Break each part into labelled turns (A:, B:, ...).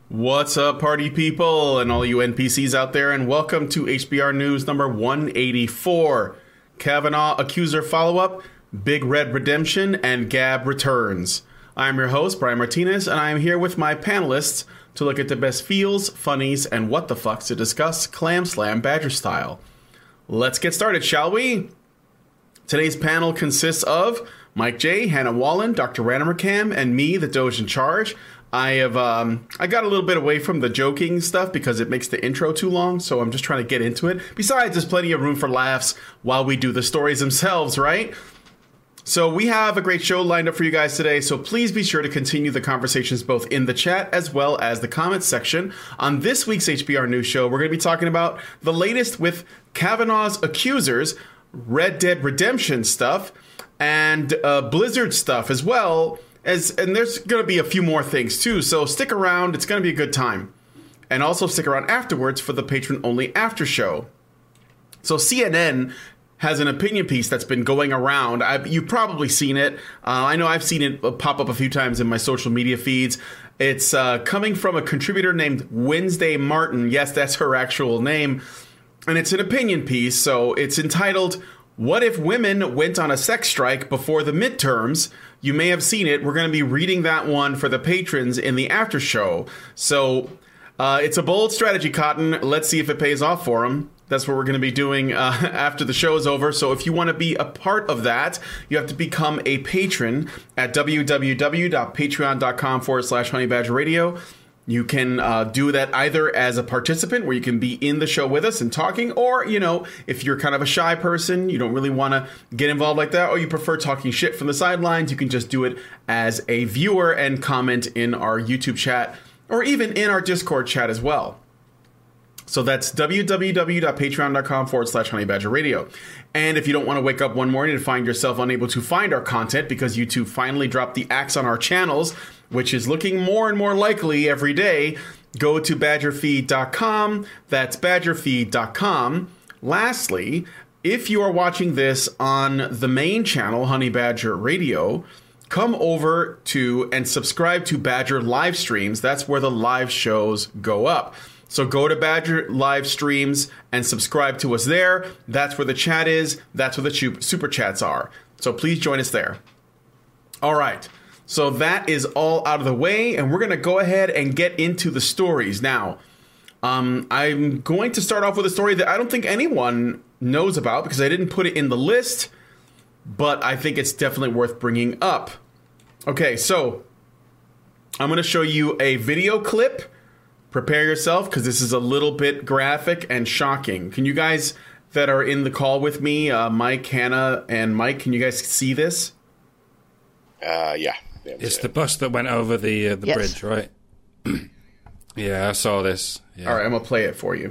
A: What's up, party people, and all you NPCs out there, and welcome to HBR News number 184. Kavanaugh Accuser Follow-Up, Big Red Redemption, and Gab Returns. I'm your host, Brian Martinez, and I am here with my panelists to look at the best feels, funnies, and what the fucks to discuss Clam Slam Badger style. Let's get started, shall we? Today's panel consists of Mike J, Hannah Wallen, Dr. Randomcam, and me, the Doge in Charge. I got a little bit away from the joking stuff because it makes the intro too long, so I'm just trying to get into it. Besides, there's plenty of room for laughs while we do the stories themselves, right? So we have a great show lined up for you guys today, so please be sure to continue the conversations both in the chat as well as the comments section. On this week's HBR News Show, we're going to be talking about the latest with Kavanaugh's accusers, Red Dead Redemption stuff, and Blizzard stuff as well. And there's going to be a few more things, too, so stick around. It's going to be a good time. And also stick around afterwards for the patron-only after show. So CNN has an opinion piece that's been going around. You've probably seen it. I know I've seen it pop up a few times in my social media feeds. It's coming from a contributor named Wednesday Martin. Yes, that's her actual name. And it's an opinion piece, so it's entitled, "What if Women Went on a Sex Strike Before the Midterms?" You may have seen it. We're going to be reading that one for the patrons in the after show. So it's a bold strategy, Cotton. Let's see if it pays off for them. That's what we're going to be doing after the show is over. So if you want to be a part of that, you have to become a patron at www.patreon.com/honeybadgerradio. You can do that either as a participant, where you can be in the show with us and talking, or, you know, if you're kind of a shy person, you don't really want to get involved like that, or you prefer talking shit from the sidelines, you can just do it as a viewer and comment in our YouTube chat, or even in our Discord chat as well. So that's www.patreon.com/honeybadgerradio. And if you don't want to wake up one morning and find yourself unable to find our content because YouTube finally dropped the axe on our channels, which is looking more and more likely every day, go to badgerfeed.com. That's badgerfeed.com. Lastly, if you are watching this on the main channel, Honey Badger Radio, come over to and subscribe to Badger live streams. That's where the live shows go up. So go to Badger live streams and subscribe to us there. That's where the chat is. That's where the super chats are. So please join us there. All right. So that is all out of the way, and we're going to go ahead and get into the stories. Now, I'm going to start off with a story that I don't think anyone knows about because I didn't put it in the list, but I think it's definitely worth bringing up. Okay, so I'm going to show you a video clip. Prepare yourself, because this is a little bit graphic and shocking. Can you guys that are in the call with me, Mike, Hannah, and Mike, can you guys see this?
B: Yeah.
C: It's the bus that went over the yes. bridge, right? Yeah, I saw this. Yeah.
A: All right, I'm going to play it for you.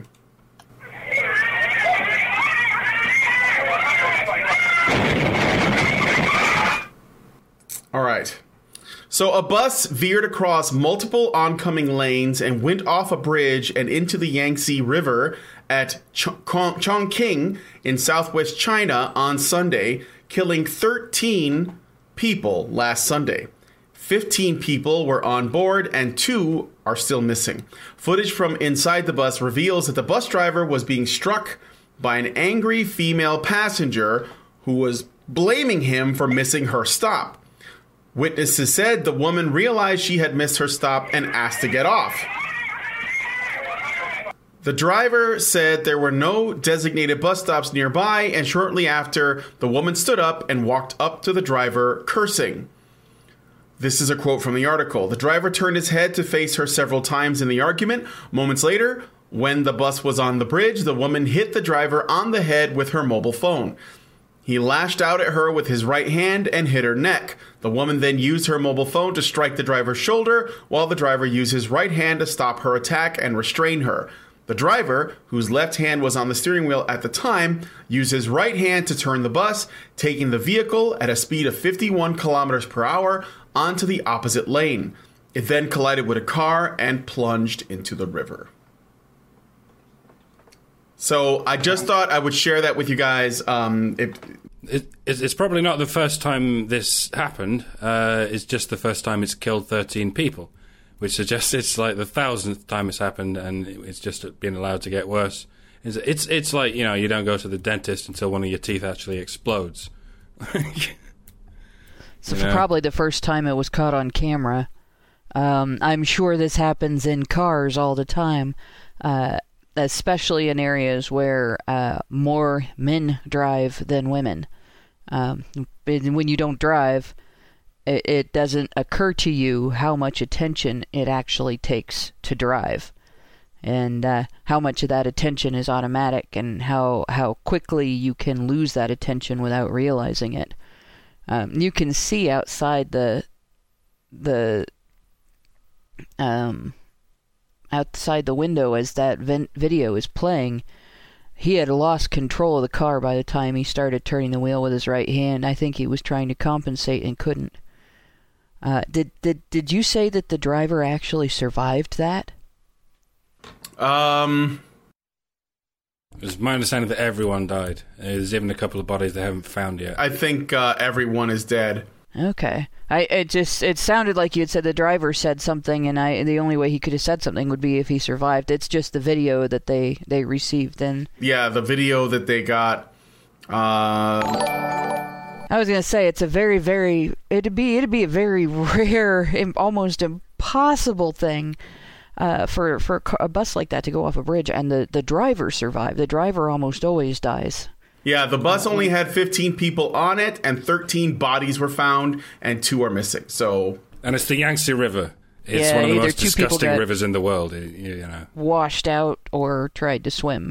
A: All right. So a bus veered across multiple oncoming lanes and went off a bridge and into the Yangtze River at Chongqing in southwest China on Sunday, killing 13 people last Sunday. 15 people were on board and 2 are still missing. Footage from inside the bus reveals that the bus driver was being struck by an angry female passenger who was blaming him for missing her stop. Witnesses said the woman realized she had missed her stop and asked to get off. The driver said there were no designated bus stops nearby, and shortly after, the woman stood up and walked up to the driver, cursing. This is a quote from the article. The driver turned his head to face her several times in the argument. Moments later, when the bus was on the bridge, the woman hit the driver on the head with her mobile phone. He lashed out at her with his right hand and hit her neck. The woman then used her mobile phone to strike the driver's shoulder, while the driver used his right hand to stop her attack and restrain her. The driver, whose left hand was on the steering wheel at the time, used his right hand to turn the bus, taking the vehicle at a speed of 51 kilometers per hour onto the opposite lane. It then collided with a car and plunged into the river. So I just thought I would share that with you guys.
C: It's probably not the first time this happened. It's just the first time it's killed 13 people. which suggests it's like the 1,000th time it's happened, and it's just been allowed to get worse. It's like, you don't go to the dentist until one of your teeth actually explodes.
D: So for probably the first time it was caught on camera. I'm sure this happens in cars all the time, especially in areas where more men drive than women. When you don't drive, it doesn't occur to you how much attention it actually takes to drive. And how much of that attention is automatic, and how quickly you can lose that attention without realizing it. You can see outside outside the window as that video is playing. He had lost control of the car by the time he started turning the wheel with his right hand. I think he was trying to compensate and couldn't. Did you say that the driver actually survived that?
C: It's my understanding that everyone died. There's even a couple of bodies they haven't found yet.
A: I think everyone is dead.
D: Okay. It sounded like you had said the driver said something, and the only way he could have said something would be if he survived. It's just the video that they received then.
A: Yeah, the video that they got.
D: I was gonna say it's a very, very it'd be a very rare, almost impossible thing for a bus like that to go off a bridge, and the driver survived. The driver almost always dies.
A: Yeah, the bus only had 15 people on it, and 13 bodies were found, and 2 are missing.
C: And it's the Yangtzi River. It's one of the most disgusting rivers in the world.
D: Washed out or tried to swim.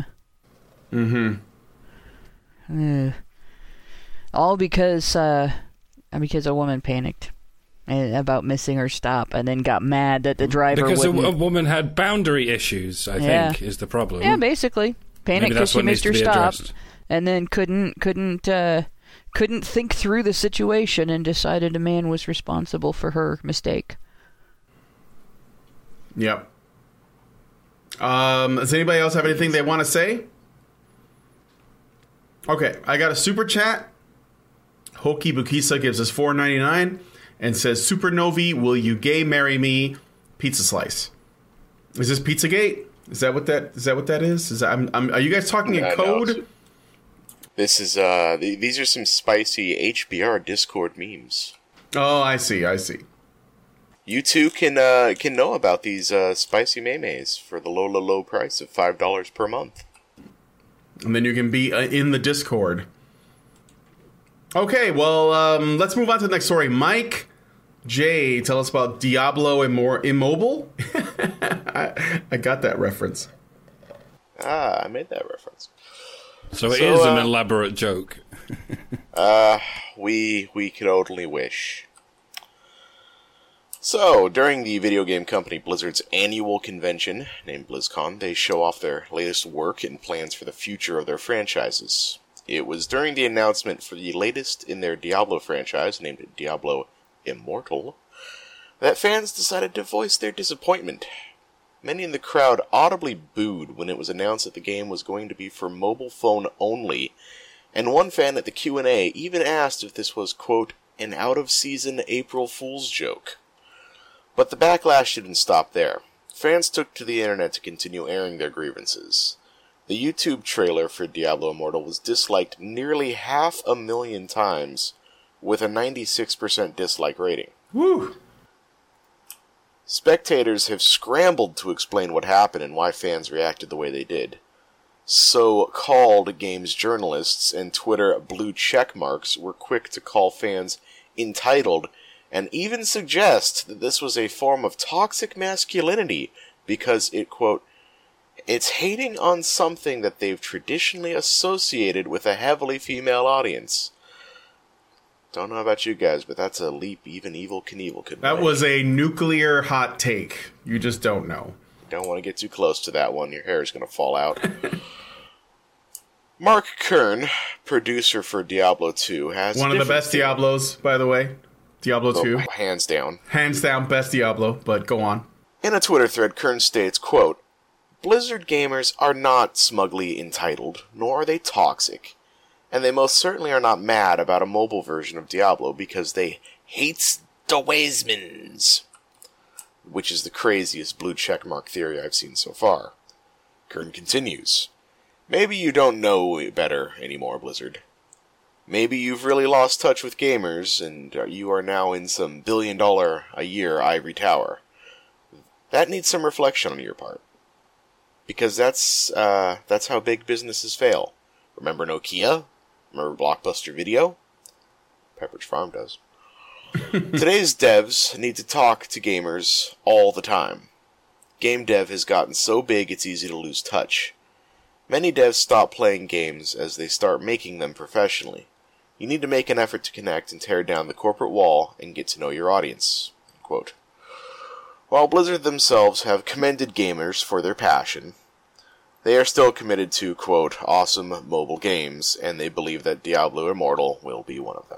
D: Mm-hmm. All because a woman panicked about missing her stop, and then got mad that the driver
C: because
D: wouldn't.
C: a woman had boundary issues, I think, is the problem.
D: Yeah, basically. Panicked because she missed her stop. And then couldn't think through the situation and decided a man was responsible for her mistake.
A: Yep. Does anybody else have anything they want to say? Okay, I got a super chat. Hoki Bukisa gives us $4.99 and says, "Supernovi, will you gay marry me? Pizza slice." Is this Pizzagate? Is that what that is? Are you guys talking in code?
B: No. This is these are some spicy HBR Discord memes.
A: Oh, I see.
B: You too can know about these spicy memes for the low price of $5 per month.
A: And then you can be in the Discord. Okay, well, let's move on to the next story. Mike J, tell us about Diablo Immortal. I got that reference.
B: I made that reference.
C: So it is an elaborate joke.
B: We could only wish. So, during the video game company Blizzard's annual convention, named BlizzCon, they show off their latest work and plans for the future of their franchises. It was during the announcement for the latest in their Diablo franchise, named Diablo Immortal, that fans decided to voice their disappointment. Many in the crowd audibly booed when it was announced that the game was going to be for mobile phone only, and one fan at the Q&A even asked if this was, quote, an out-of-season April Fool's joke. But the backlash didn't stop there. Fans took to the internet to continue airing their grievances. The YouTube trailer for Diablo Immortal was disliked nearly 500,000 times, with a 96% dislike rating.
A: Woo!
B: Spectators have scrambled to explain what happened and why fans reacted the way they did. So-called games journalists and Twitter blue check marks were quick to call fans entitled and even suggest that this was a form of toxic masculinity because it, quote, it's hating on something that they've traditionally associated with a heavily female audience. Don't know about you guys, but that's a leap even Evel Knievel could make.
A: That was a nuclear hot take. You just don't know.
B: Don't want to get too close to that one. Your hair is going to fall out. Mark Kern, producer for Diablo 2, has
A: one of the best Diablos, by the way. Diablo 2.
B: Hands down.
A: Hands down, best Diablo, but go on.
B: In a Twitter thread, Kern states, quote, Blizzard gamers are not smugly entitled, nor are they toxic. And they most certainly are not mad about a mobile version of Diablo because they hates the Waysmans. which is the craziest blue checkmark theory I've seen so far. Kern continues, maybe you don't know better anymore, Blizzard. Maybe you've really lost touch with gamers, and you are now in some billion-dollar-a-year ivory tower. That needs some reflection on your part. Because that's how big businesses fail. Remember Nokia? Remember Blockbuster Video? Pepperidge Farm does. Today's devs need to talk to gamers all the time. Game dev has gotten so big it's easy to lose touch. Many devs stop playing games as they start making them professionally. You need to make an effort to connect and tear down the corporate wall and get to know your audience. Quote. While Blizzard themselves have commended gamers for their passion, they are still committed to, quote, awesome mobile games, and they believe that Diablo Immortal will be one of them.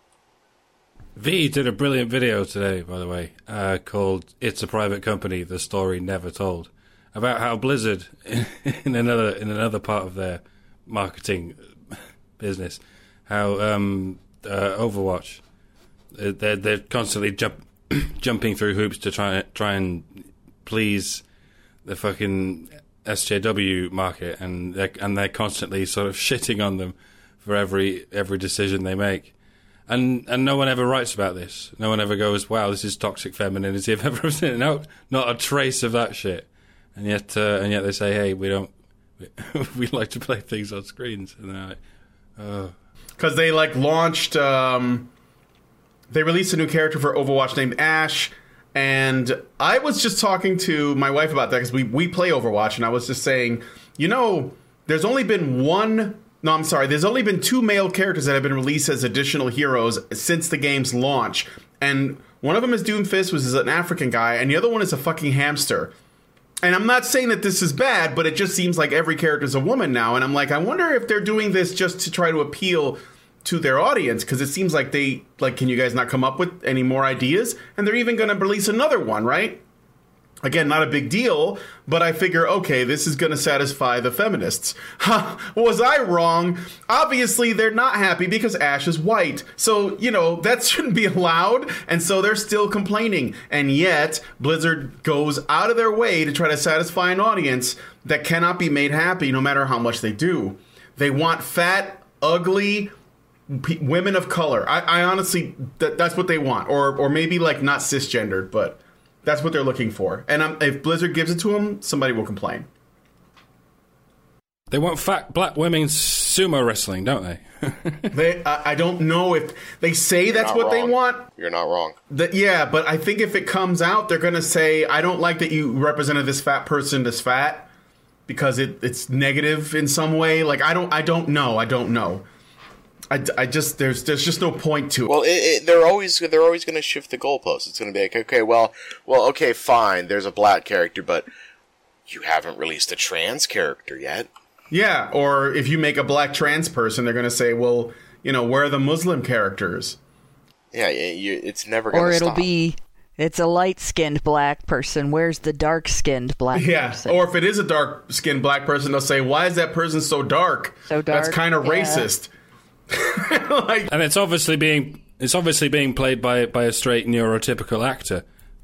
C: V did a brilliant video today, by the way, called It's a Private Company, The Story Never Told, about how Blizzard, in another part of their marketing business, how Overwatch, they're constantly jumping through hoops to try and please the fucking SJW market, and they're constantly sort of shitting on them for every decision they make. And no one ever writes about this. No one ever goes, wow, this is toxic femininity. I've ever seen it. No, not a trace of that shit. And yet they say, hey, we like to play things on screens. And they're like, oh.
A: Because they launched, they released a new character for Overwatch named Ashe. And I was just talking to my wife about that because we play Overwatch. And I was just saying, there's only been there's only been 2 male characters that have been released as additional heroes since the game's launch. And one of them is Doomfist, which is an African guy, and the other one is a fucking hamster. And I'm not saying that this is bad, but it just seems like every character is a woman now. And I'm like, I wonder if they're doing this just to try to appeal to their audience, because it seems like can you guys not come up with any more ideas? And they're even going to release another one, right? Again, not a big deal, but I figure, okay, this is going to satisfy the feminists. Ha! Was I wrong? Obviously, they're not happy because Ashe is white. So, that shouldn't be allowed. And so they're still complaining. And yet, Blizzard goes out of their way to try to satisfy an audience that cannot be made happy no matter how much they do. They want fat, ugly women of color. I honestly, that's what they want. Or maybe not cisgendered, but that's what they're looking for. And if Blizzard gives it to them, somebody will complain.
C: They want fat black women sumo wrestling, don't they?
A: I don't know if they say that's what they want.
B: You're not wrong.
A: Yeah, but I think if it comes out, they're going to say, I don't like that you represented this fat person as fat because it's negative in some way. I don't know. I just there's just no point to it.
B: Well, they're always going to shift the goalposts. It's going to be like, okay, okay, fine. There's a black character, but you haven't released a trans character yet.
A: Yeah, or if you make a black trans person, they're going to say, well, where are the Muslim characters?
B: Yeah, it's never going to stop.
D: Or it'll be, it's a light-skinned black person. Where's the dark-skinned black person?
A: Or if it is a dark-skinned black person, they'll say, why is that person so dark?
D: So dark.
A: That's kind of racist.
C: And it's obviously being played by a straight neurotypical actor.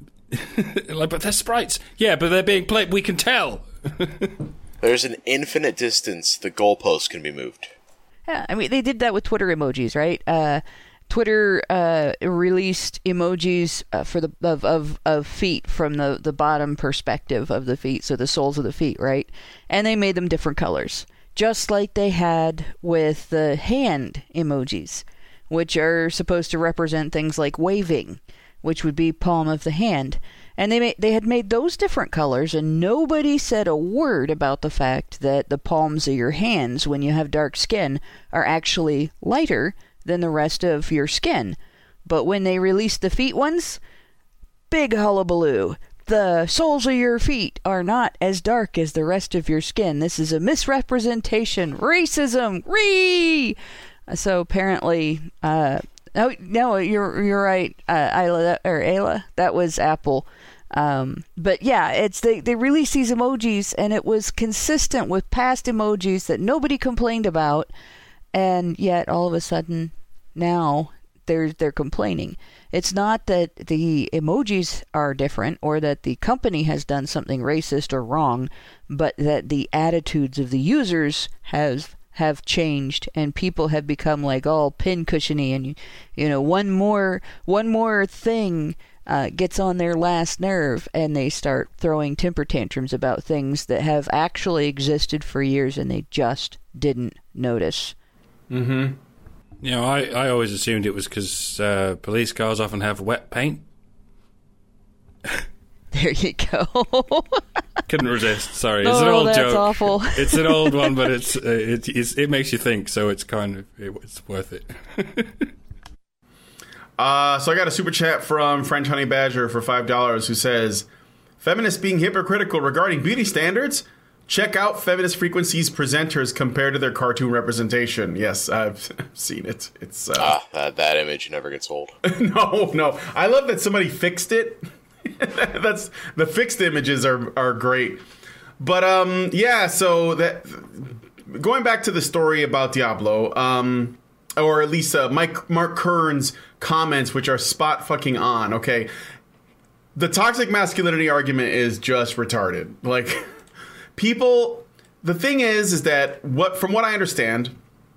C: But they're sprites. Yeah, but they're being played. We can tell.
B: There's an infinite distance the goalpost can be moved.
D: Yeah, I mean they did that with Twitter emojis, right? Twitter released emojis for of feet from the bottom perspective of the feet, so the soles of the feet, right? And they made them different colors. Just like they had with the hand emojis, which are supposed to represent things like waving, which would be palm of the hand. And they had made those different colors, and nobody said a word about the fact that the palms of your hands, when you have dark skin, are actually lighter than the rest of your skin. But when they released the feet ones, big hullabaloo. The soles of your feet are not as dark as the rest of your skin. This is a misrepresentation. Racism. So apparently, no, you're right, Ayla. That was Apple. But yeah, they released these emojis, and it was consistent with past emojis that nobody complained about, and yet all of a sudden now they're complaining. It's not that the emojis are different or that the company has done something racist or wrong, but that the attitudes of the users have changed, and people have become like all pincushiony, and one more thing gets on their last nerve, and they start throwing temper tantrums about things that have actually existed for years and they just didn't notice.
A: Mm-hmm.
C: I always assumed it was because police cars often have wet paint.
D: There you go.
C: Couldn't resist. Sorry, it's an old
D: that's
C: joke.
D: Awful.
C: It's an old one, but it makes you think, so it's it's worth it.
A: So I got a super chat from French Honey Badger for $5 who says, "Feminists being hypocritical regarding beauty standards? Check out Feminist Frequency's presenters compared to their cartoon representation." Yes, I've seen it. It's
B: that image never gets old.
A: No. I love that somebody fixed it. That's the fixed images are great. But so that going back to the story about Diablo, or at least Mark Kern's comments, which are spot fucking on. Okay, the toxic masculinity argument is just retarded. Like, people, the thing is that from what I understand,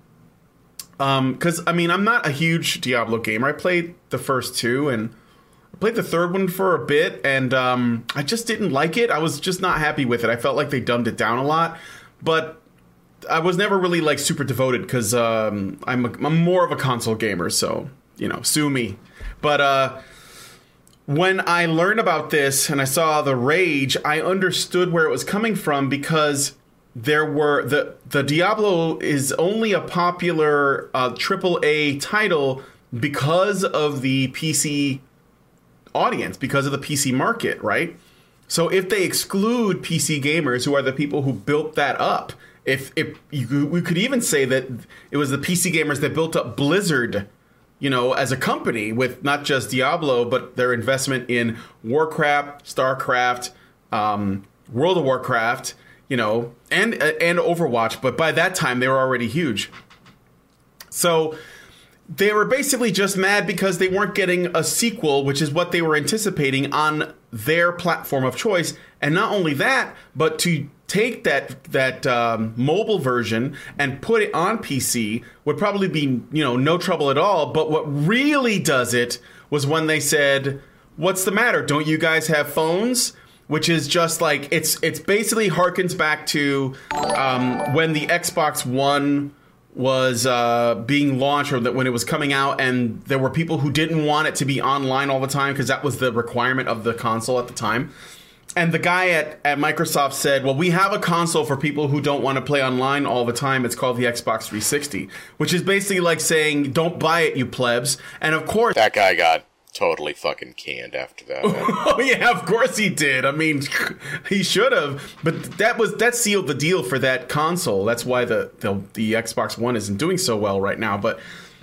A: because I'm not a huge Diablo gamer. I played the first two and I played the third one for a bit, and I just didn't like it. I was just not happy with it. I felt like they dumbed it down a lot, but I was never really like super devoted because I'm more of a console gamer, so sue me. But when I learned about this and I saw the rage, I understood where it was coming from, because there were the Diablo is only a popular AAA title because of the PC audience, because of the PC market, right? So if they exclude PC gamers, who are the people who built that up, we could even say that it was the PC gamers that built up Blizzard, as a company, with not just Diablo, but their investment in Warcraft, StarCraft, World of Warcraft, and Overwatch. But by that time, they were already huge. So they were basically just mad because they weren't getting a sequel, which is what they were anticipating, on their platform of choice. And not only that, but to take that mobile version and put it on PC would probably be, no trouble at all. But what really does it was when they said, "What's the matter? Don't you guys have phones?" Which is just like, it's basically harkens back to when the Xbox One was being launched, or that when it was coming out, and there were people who didn't want it to be online all the time because that was the requirement of the console at the time. And the guy at Microsoft said, "Well, we have a console for people who don't want to play online all the time. It's called the Xbox 360, which is basically like saying, "Don't buy it, you plebs." And of course,
B: that guy got totally fucking canned after that.
A: Oh yeah, of course he did. I mean, he should have. But that sealed the deal for that console. That's why the Xbox One isn't doing so well right now. But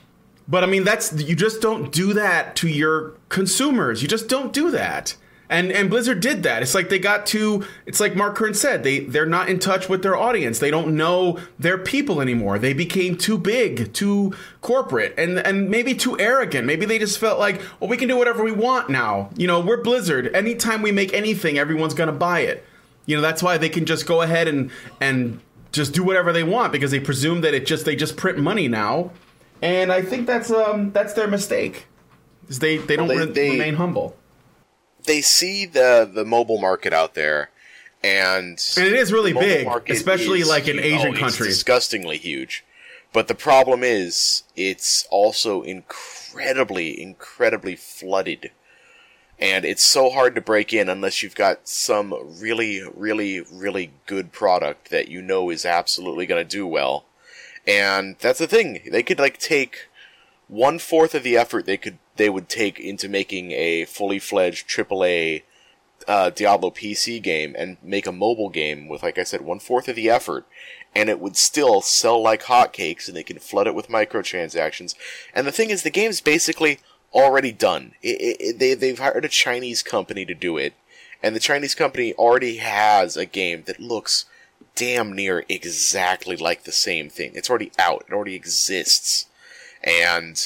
A: I mean, you just don't do that to your consumers. You just don't do that. And Blizzard did that. It's like it's like Mark Kern said, they're not in touch with their audience. They don't know their people anymore. They became too big, too corporate, and maybe too arrogant. Maybe they just felt like, well, we can do whatever we want now. We're Blizzard. Anytime we make anything, everyone's going to buy it. That's why they can just go ahead and just do whatever they want, because they presume that they just print money now. And I think that's their mistake. They don't remain humble.
B: They see the mobile market out there, and
A: it is really big, especially like in Asian countries.
B: It's disgustingly huge. But the problem is, it's also incredibly, incredibly flooded. And it's so hard to break in unless you've got some really, really, really good product that is absolutely going to do well. And that's the thing. They could take 1/4 of the effort they would take into making a fully fledged AAA Diablo PC game and make a mobile game with, like I said, 1/4 of the effort, and it would still sell like hotcakes, and they can flood it with microtransactions. And the thing is, the game's basically already done. They've hired a Chinese company to do it, and the Chinese company already has a game that looks damn near exactly like the same thing. It's already out. It already exists. And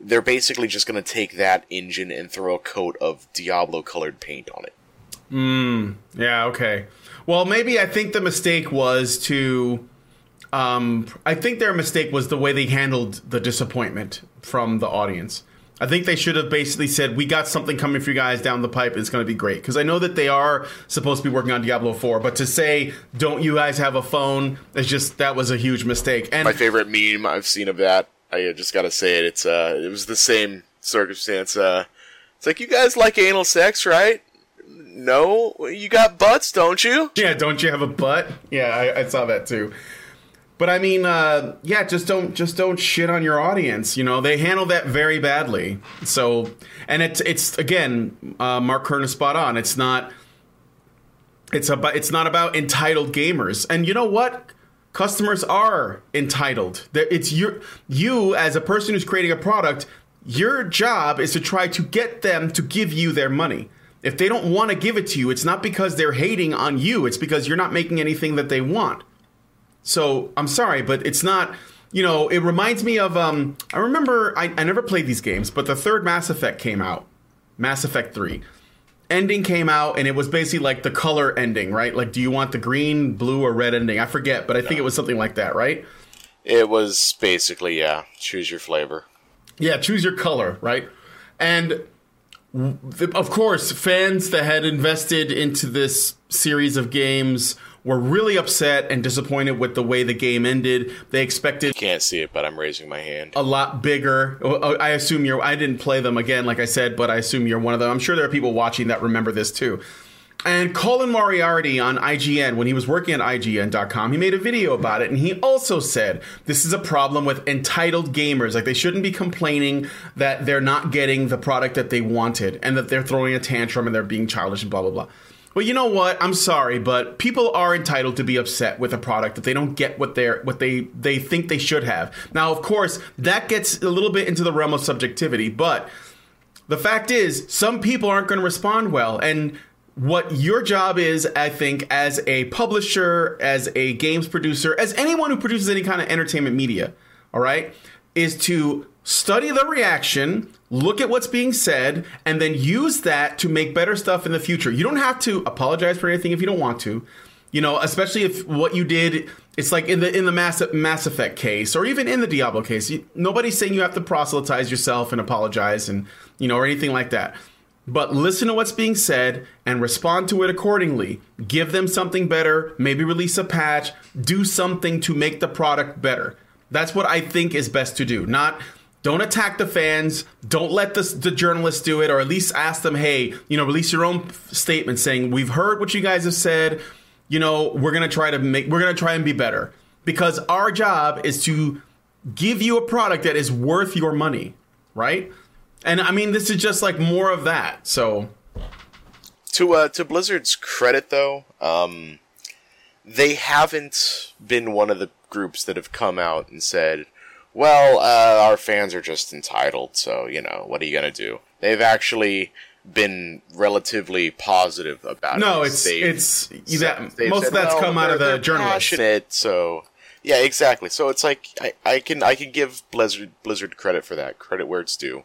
B: they're basically just going to take that engine and throw a coat of Diablo-colored paint on it.
A: Yeah, okay. Well, maybe I think the mistake was to... I think their mistake was the way they handled the disappointment from the audience. I think they should have basically said, we got something coming for you guys down the pipe. It's going to be great. Because I know that they are supposed to be working on Diablo 4. But to say, don't you guys have a phone, it's just, that was a huge mistake. And
B: my favorite meme I've seen of that, I just got to say it, it was the same circumstance. It's like, you guys like anal sex, right? No? You got butts, don't you?
A: Yeah, don't you have a butt? Yeah, I saw that too. But I mean, yeah, just don't shit on your audience. You know, they handle that very badly. So, and it's again, Mark Kern is spot on. It's not about entitled gamers. And you know what? Customers are entitled. It's you as a person who's creating a product. Your job is to try to get them to give you their money. If they don't want to give it to you, it's not because they're hating on you. It's because you're not making anything that they want. So, I'm sorry, but it's not, you know, it reminds me of, I remember, I never played these games, but the third Mass Effect came out, Mass Effect 3. Ending came out, and it was basically like the color ending, right? Like, do you want the green, blue, or red ending? I forget, but I think it was something like that, right?
B: It was basically, yeah, choose your flavor.
A: Yeah, choose your color, right? And, of course, fans that had invested into this series of games were really upset and disappointed with the way the game ended. They expected...
B: You can't see it, but I'm raising my hand.
A: A lot bigger. I assume I didn't play them again, like I said, but I assume you're one of them. I'm sure there are people watching that remember this too. And Colin Moriarty on IGN, when he was working at IGN.com, he made a video about it, and he also said this is a problem with entitled gamers. Like, they shouldn't be complaining that they're not getting the product that they wanted, and that they're throwing a tantrum and they're being childish and blah, blah, blah. Well, you know what? I'm sorry, but people are entitled to be upset with a product if they don't get what they think they should have. Now, of course, that gets a little bit into the realm of subjectivity, but the fact is, some people aren't going to respond well. And what your job is, I think, as a publisher, as a games producer, as anyone who produces any kind of entertainment media, all right, is to study the reaction, look at what's being said, and then use that to make better stuff in the future. You don't have to apologize for anything if you don't want to. You know, especially if what you did, it's like in the Mass Effect case, or even in the Diablo case. Nobody's saying you have to proselytize yourself and apologize and, you know, or anything like that. But listen to what's being said and respond to it accordingly. Give them something better, maybe release a patch, do something to make the product better. That's what I think is best to do. Don't attack the fans. Don't let the journalists do it, or at least ask them, hey, you know, release your own statement saying, we've heard what you guys have said. You know, we're going to try and be better, because our job is to give you a product that is worth your money. Right. And I mean, this is just like more of that. So
B: to Blizzard's credit, though, they haven't been one of the groups that have come out and said, well, our fans are just entitled, so, you know, what are you going to do? They've actually been relatively positive about it.
A: No, most of that's come out of the journalists.
B: Passionate, so, yeah, exactly. So it's like, I can give Blizzard credit for that, credit where it's due.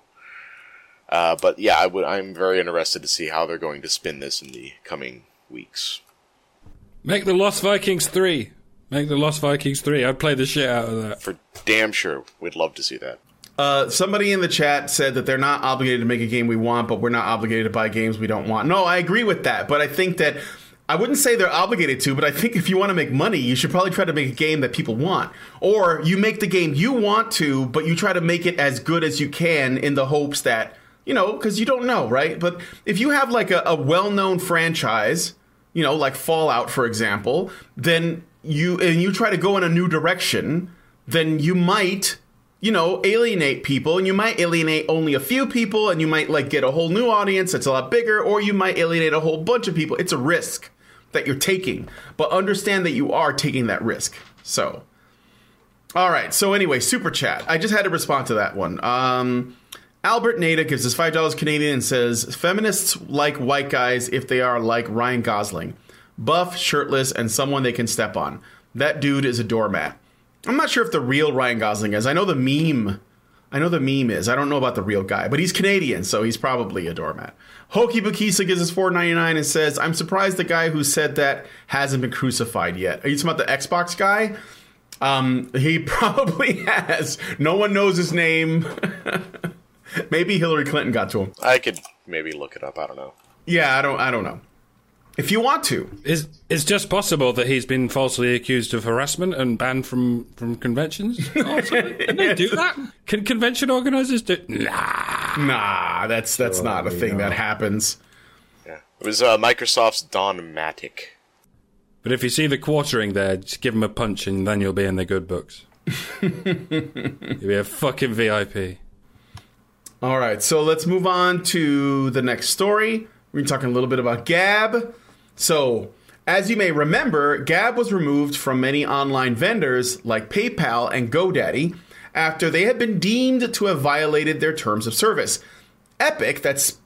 B: But yeah, I'm very interested to see how they're going to spin this in the coming weeks.
C: Make the Lost Vikings 3. Make the Lost Vikings 3. I'd play the shit out of that.
B: For damn sure. We'd love to see that.
A: Somebody in the chat said that they're not obligated to make a game we want, but we're not obligated to buy games we don't want. No, I agree with that. But I think that I wouldn't say they're obligated to, but I think if you want to make money, you should probably try to make a game that people want. Or you make the game you want to, but you try to make it as good as you can in the hopes that, you know, because you don't know, right? But if you have like a well-known franchise, you know, like Fallout, for example, then you try to go in a new direction, then you might, you know, alienate people, and you might alienate only a few people, and you might like get a whole new audience that's a lot bigger, or you might alienate a whole bunch of people. It's a risk that you're taking, but understand that you are taking that risk. So, all right. So anyway, Super Chat. I just had to respond to that one. Albert Nada gives us $5 Canadian and says, feminists like white guys if they are like Ryan Gosling. Buff, shirtless, and someone they can step on. That dude is a doormat. I'm not sure if the real Ryan Gosling is. I know the meme I know the meme is. I don't know about the real guy, but he's Canadian, so he's probably a doormat. Hokey Bakisa gives us $4.99 and says, I'm surprised the guy who said that hasn't been crucified yet. Are you talking about the Xbox guy? He probably has. No one knows his name. Maybe Hillary Clinton got to him.
B: I could maybe look it up. I don't know.
A: Yeah, I don't know. If you want to.
C: It's just possible that he's been falsely accused of harassment and banned from conventions. Can they do that? Can convention organisers do?
A: Nah, that's not a thing that happens.
B: Yeah, it was Microsoft's Don Matic.
C: But if you see the quartering there, just give him a punch and then you'll be in the good books. You'll be a fucking VIP.
A: All right, so let's move on to the next story. We're talking a little bit about Gab. So, as you may remember, Gab was removed from many online vendors like PayPal and GoDaddy after they had been deemed to have violated their terms of service. Epic, that's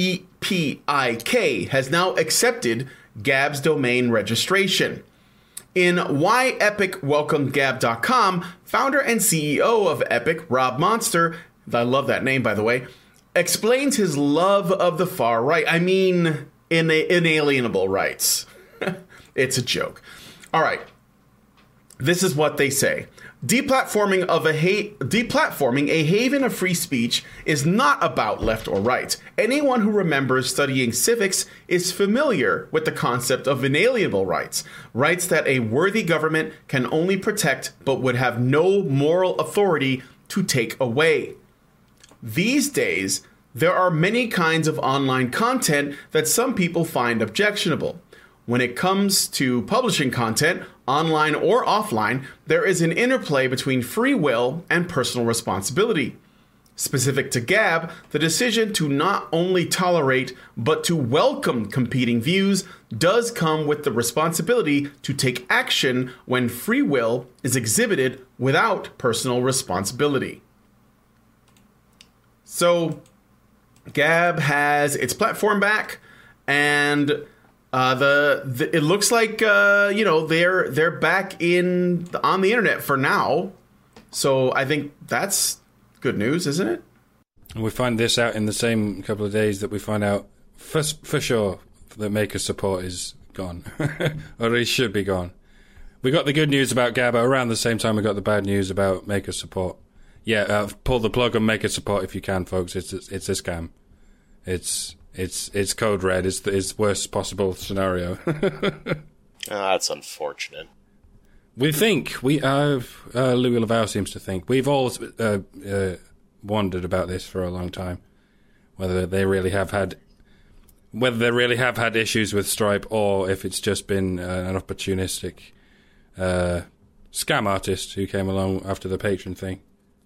A: EPIK, has now accepted Gab's domain registration. In Why Epic Welcomed Gab.com, founder and CEO of Epic, Rob Monster, I love that name, by the way, explains his love of the far right. I mean, inalienable rights. It's a joke. All right. This is what they say. Deplatforming a haven of free speech is not about left or right. Anyone who remembers studying civics is familiar with the concept of inalienable rights, rights that a worthy government can only protect but would have no moral authority to take away. These days, there are many kinds of online content that some people find objectionable. When it comes to publishing content, online or offline, there is an interplay between free will and personal responsibility. Specific to Gab, the decision to not only tolerate but to welcome competing views does come with the responsibility to take action when free will is exhibited without personal responsibility. So, Gab has its platform back, and it looks like they're back on the internet for now. So I think that's good news, isn't it?
C: And we find this out in the same couple of days that we find out for sure that Maker support is gone, or it should be gone. We got the good news about Gab around the same time we got the bad news about Maker support. Yeah, pull the plug on Maker support if you can, folks. It's a scam. It's code red. It's the worst possible scenario.
B: That's unfortunate.
C: We think Louis Laval seems to think we've all wondered about this for a long time, whether they really have had issues with Stripe or if it's just been an opportunistic scam artist who came along after the Patreon thing.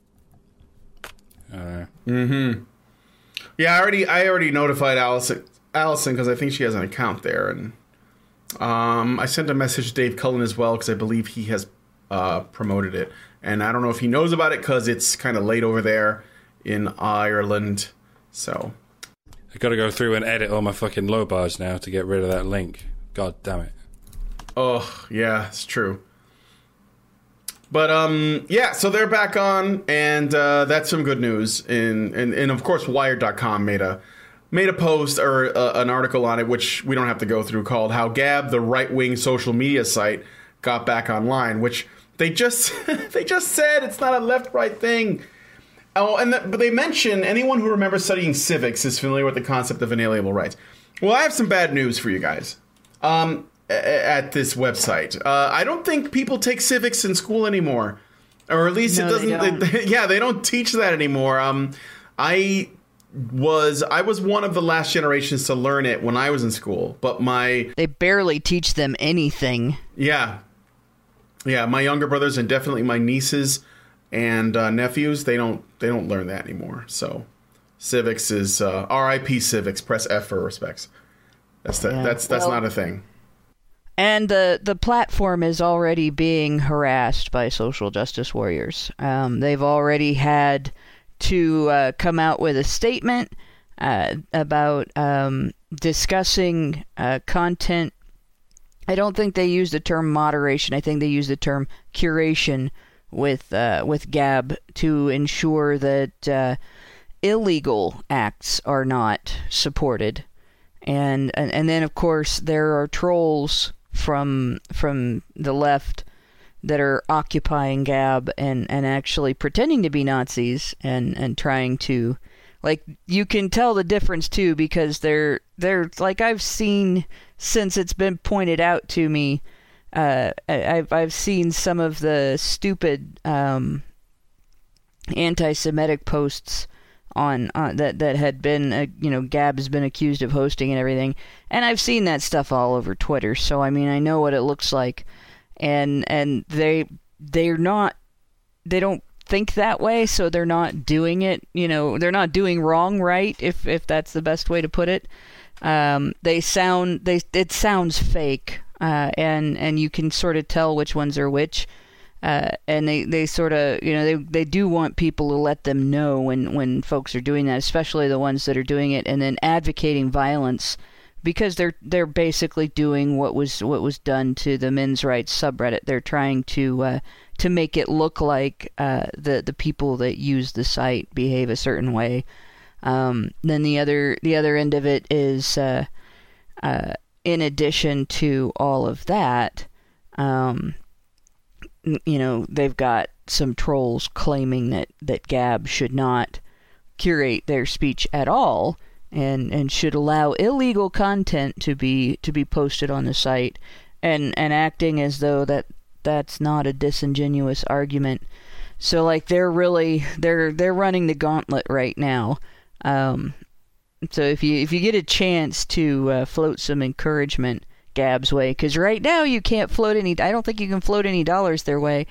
A: Mm-hmm. Yeah, I already notified Allison because I think she has an account there, and I sent a message to Dave Cullen as well because I believe he has promoted it, and I don't know if he knows about it because it's kind of late over there in Ireland. So
C: I got to go through and edit all my fucking low bars now to get rid of that link. God damn it!
A: Oh yeah, it's true. But yeah, so they're back on, and that's some good news. And of course, Wired.com made a post or an article on it, which we don't have to go through, called "How Gab, the right-wing social media site, got back online." Which they just said it's not a left-right thing. Oh, but they mention anyone who remembers studying civics is familiar with the concept of inalienable rights. Well, I have some bad news for you guys. At this website, I don't think people take civics in school anymore, or at least it doesn't. They don't teach that anymore. I was one of the last generations to learn it when I was in school, but
D: they barely teach them anything.
A: Yeah, my younger brothers and definitely my nieces and nephews, they don't learn that anymore. So civics is RIP civics. Press F for respects. That's not a thing.
D: And the platform is already being harassed by social justice warriors. They've already had to come out with a statement about discussing content. I don't think they use the term moderation. I think they use the term curation with Gab to ensure that illegal acts are not supported. And then, of course, there are trolls from the left that are occupying Gab and actually pretending to be Nazis and trying to, like, you can tell the difference too, because they're like, I've seen, since it's been pointed out to me, I've seen some of the stupid anti-Semitic posts on that had been Gab's been accused of hosting and everything, and I've seen that stuff all over Twitter. So I mean, I know what it looks like, and they don't think that way, so they're not doing it. They're not doing wrong, right? If that's the best way to put it. It sounds fake, and you can sort of tell which ones are which. And they sort of, they do want people to let them know when folks are doing that, especially the ones that are doing it and then advocating violence, because they're basically doing what was done to the men's rights subreddit. They're trying to make it look like the people that use the site behave a certain way. Then the other end of it is, in addition to all of that, they've got some trolls claiming that Gab should not curate their speech at all and should allow illegal content to be posted on the site, and acting as though that's not a disingenuous argument. So like they're running the gauntlet right now. So if you get a chance to float some encouragement Gab's way, because right now you can't float any. I don't think you can float any dollars their way.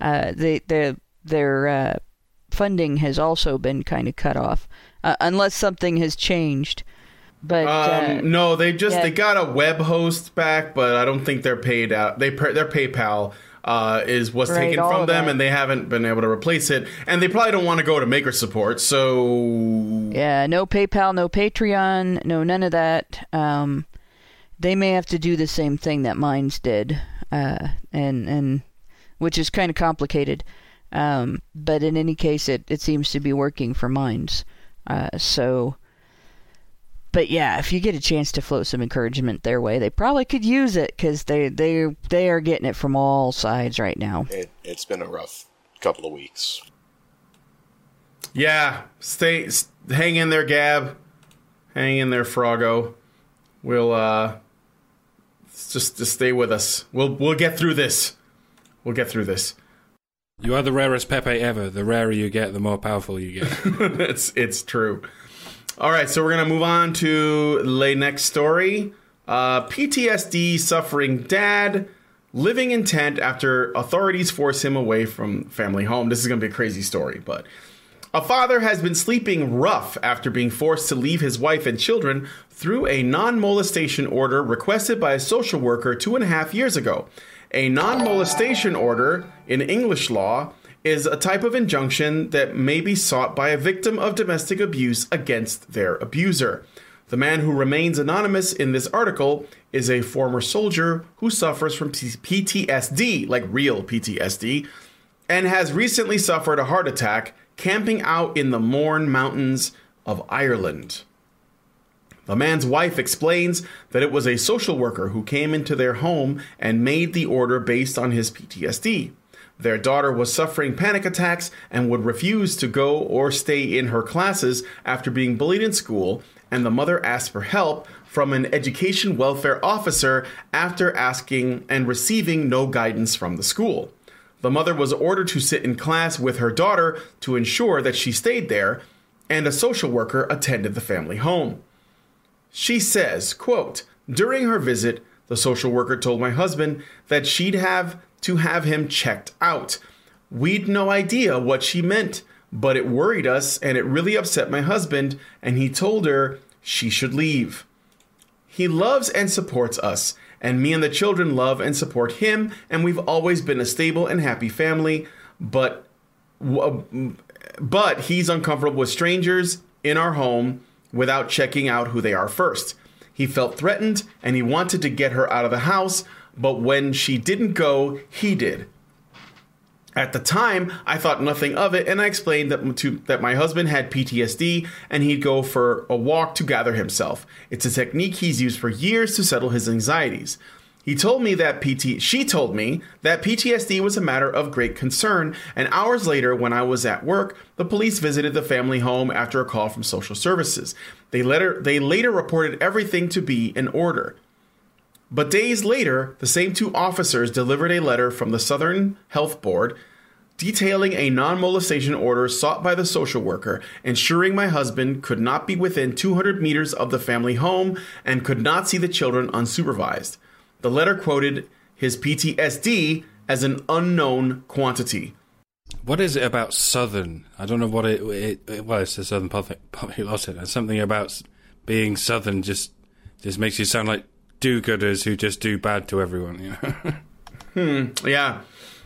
D: Their funding has also been kind of cut off, unless something has changed. But
A: no, they got a web host back, but I don't think they're paid out. Their PayPal was taken from them, and they haven't been able to replace it. And they probably don't want to go to maker support. So
D: yeah, no PayPal, no Patreon, no none of that. They may have to do the same thing that Minds did, and which is kind of complicated. But in any case, it seems to be working for Minds. But yeah, if you get a chance to float some encouragement their way, they probably could use it, because they are getting it from all sides right now.
B: It's been a rough couple of weeks.
A: Yeah, hang in there, Gab. Hang in there, Froggo. We'll just stay with us. We'll get through this. We'll get through this.
C: You are the rarest Pepe ever. The rarer you get, the more powerful you get.
A: It's true. All right, so we're going to move on to the next story. PTSD suffering dad living in tent after authorities force him away from family home. This is going to be a crazy story, but a father has been sleeping rough after being forced to leave his wife and children through a non-molestation order requested by a social worker 2.5 years ago. A non-molestation order in English law is a type of injunction that may be sought by a victim of domestic abuse against their abuser. The man who remains anonymous in this article is a former soldier who suffers from PTSD, like real PTSD, and has recently suffered a heart attack camping out in the Mourne Mountains of Ireland. The man's wife explains that it was a social worker who came into their home and made the order based on his PTSD. Their daughter was suffering panic attacks and would refuse to go or stay in her classes after being bullied in school, and the mother asked for help from an education welfare officer after asking and receiving no guidance from the school. The mother was ordered to sit in class with her daughter to ensure that she stayed there, and a social worker attended the family home. She says, quote, "During her visit, the social worker told my husband that she'd have to have him checked out. We'd no idea what she meant, but it worried us and it really upset my husband, and he told her she should leave. He loves and supports us, and me and the children love and support him, and we've always been a stable and happy family, but he's uncomfortable with strangers in our home without checking out who they are first. He felt threatened, and he wanted to get her out of the house, but when she didn't go, he did. At the time, I thought nothing of it, and I explained that my husband had PTSD and he'd go for a walk to gather himself. It's a technique he's used for years to settle his anxieties. She told me that PTSD was a matter of great concern, and hours later, when I was at work, the police visited the family home after a call from social services. They later reported everything to be in order. But days later, the same two officers delivered a letter from the Southern Health Board detailing a non-molestation order sought by the social worker, ensuring my husband could not be within 200 meters of the family home and could not see the children unsupervised. The letter quoted his PTSD as an unknown quantity.
C: What is it about Southern? I don't know what it's the Southern population. And something about being Southern just makes you sound like do-gooders who just do bad to everyone.
A: Yeah.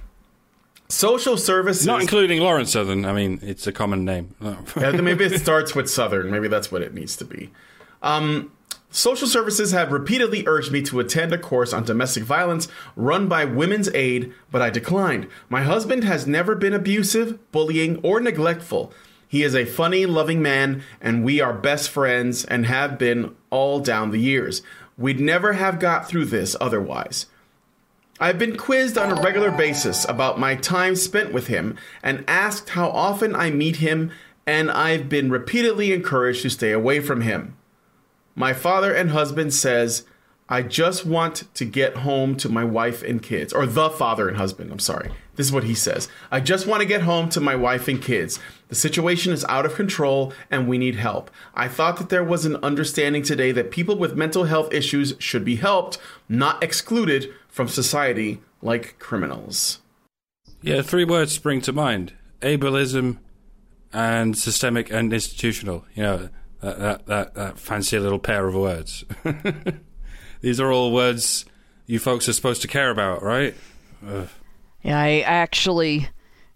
A: Social services...
C: Not including Lawrence Southern. I mean, it's a common name.
A: Yeah, maybe it starts with Southern. Maybe that's what it needs to be. Social services have repeatedly urged me to attend a course on domestic violence run by Women's Aid, but I declined. My husband has never been abusive, bullying, or neglectful. He is a funny, loving man, and we are best friends and have been all down the years. We'd never have got through this otherwise. I've been quizzed on a regular basis about my time spent with him and asked how often I meet him, and I've been repeatedly encouraged to stay away from him. My father and husband says, I just want to get home to my wife and kids. Or the father and husband, I'm sorry. This is what he says. I just want to get home to my wife and kids. The situation is out of control and we need help. I thought that there was an understanding today that people with mental health issues should be helped, not excluded from society like criminals.
C: Yeah, 3 words spring to mind. Ableism and systemic and institutional. You know, that fancy little pair of words. These are all words you folks are supposed to care about, right? Ugh.
D: Yeah, I actually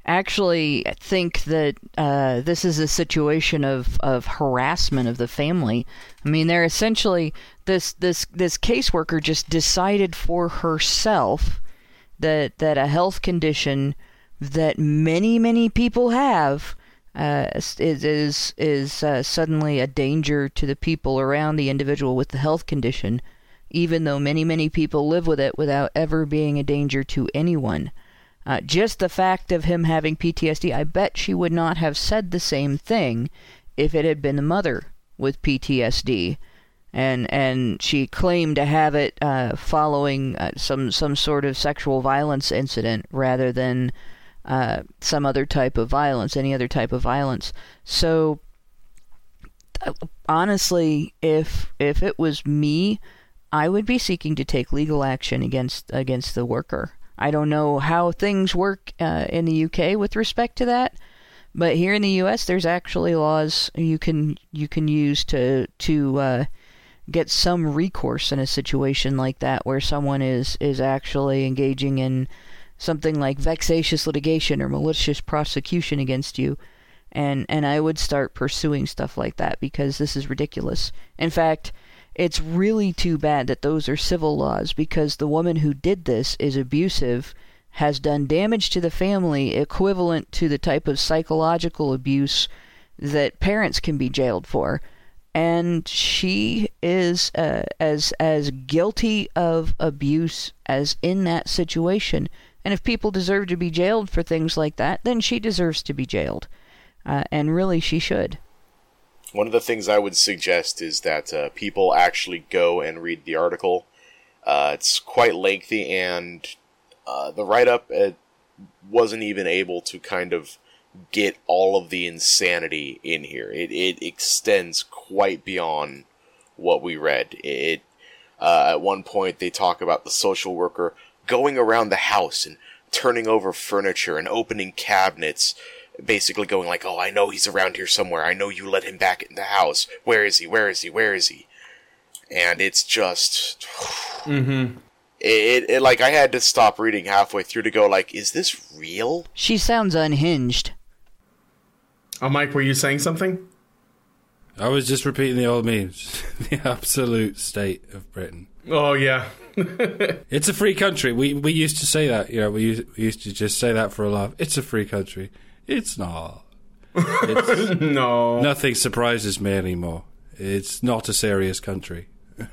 D: think that this is a situation of harassment of the family. I mean, they're essentially this caseworker just decided for herself that a health condition that many people have is suddenly a danger to the people around the individual with the health condition, even though many people live with it without ever being a danger to anyone. Just the fact of him having PTSD, I bet she would not have said the same thing if it had been the mother with PTSD. And she claimed to have it following some sort of sexual violence incident rather than some other type of violence, any other type of violence. So, honestly, if it was me, I would be seeking to take legal action against the worker. I don't know how things work in the UK with respect to that, but here in the US, there's actually laws you can use to get some recourse in a situation like that, where someone is actually engaging in something like vexatious litigation or malicious prosecution against you, and I would start pursuing stuff like that, because this is ridiculous. In fact, it's really too bad that those are civil laws, because the woman who did this is abusive, has done damage to the family equivalent to the type of psychological abuse that parents can be jailed for. And she is as guilty of abuse as in that situation. And if people deserve to be jailed for things like that, then she deserves to be jailed. And really, she should.
B: One of the things I would suggest is that people actually go and read the article. It's quite lengthy, and the write-up wasn't even able to kind of get all of the insanity in here. It extends quite beyond what we read. At one point, they talk about the social worker going around the house and turning over furniture and opening cabinets, basically going like, oh, I know he's around here somewhere. I know you let him back in the house. Where is he? Where is he? Where is he? And it's just...
A: Mm-hmm.
B: It like, I had to stop reading halfway through to go like, is this real?
D: She sounds unhinged.
A: Oh, Mike, were you saying something?
C: I was just repeating the old memes. The absolute state of Britain.
A: Oh, yeah.
C: It's a free country. We used to say that. We used to just say that for a laugh. It's a free country. It's not.
A: No.
C: Nothing surprises me anymore. It's not a serious country.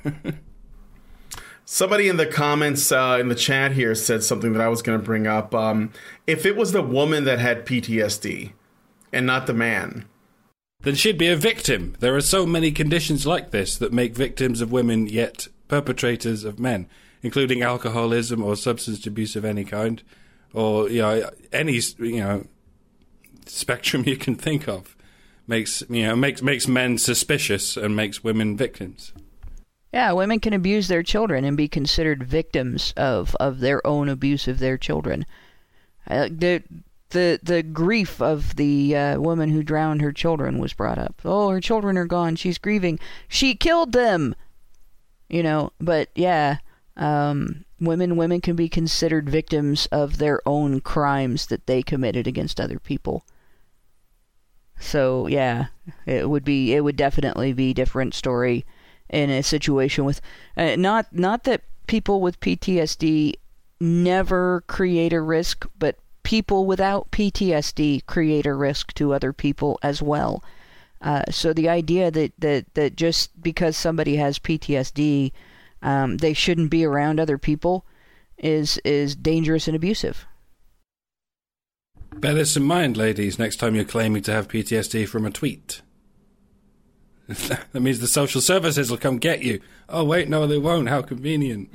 A: Somebody in the comments in the chat here said something that I was going to bring up. If it was the woman that had PTSD and not the man,
C: then she'd be a victim. There are so many conditions like this that make victims of women yet perpetrators of men, including alcoholism or substance abuse of any kind, or any spectrum you can think of, makes men suspicious and makes women victims.
D: Yeah, women can abuse their children and be considered victims of their own abuse of their children. The grief of the woman who drowned her children was brought up. Oh, her children are gone. She's grieving. She killed them. But yeah, women can be considered victims of their own crimes that they committed against other people. So yeah, it would definitely be a different story in a situation with not that people with PTSD never create a risk, but people without PTSD create a risk to other people as well. So the idea that just because somebody has PTSD, they shouldn't be around other people is dangerous and abusive.
C: Bear this in mind, ladies, next time you're claiming to have PTSD from a tweet. That means the social services will come get you. Oh, wait, no, they won't. How convenient.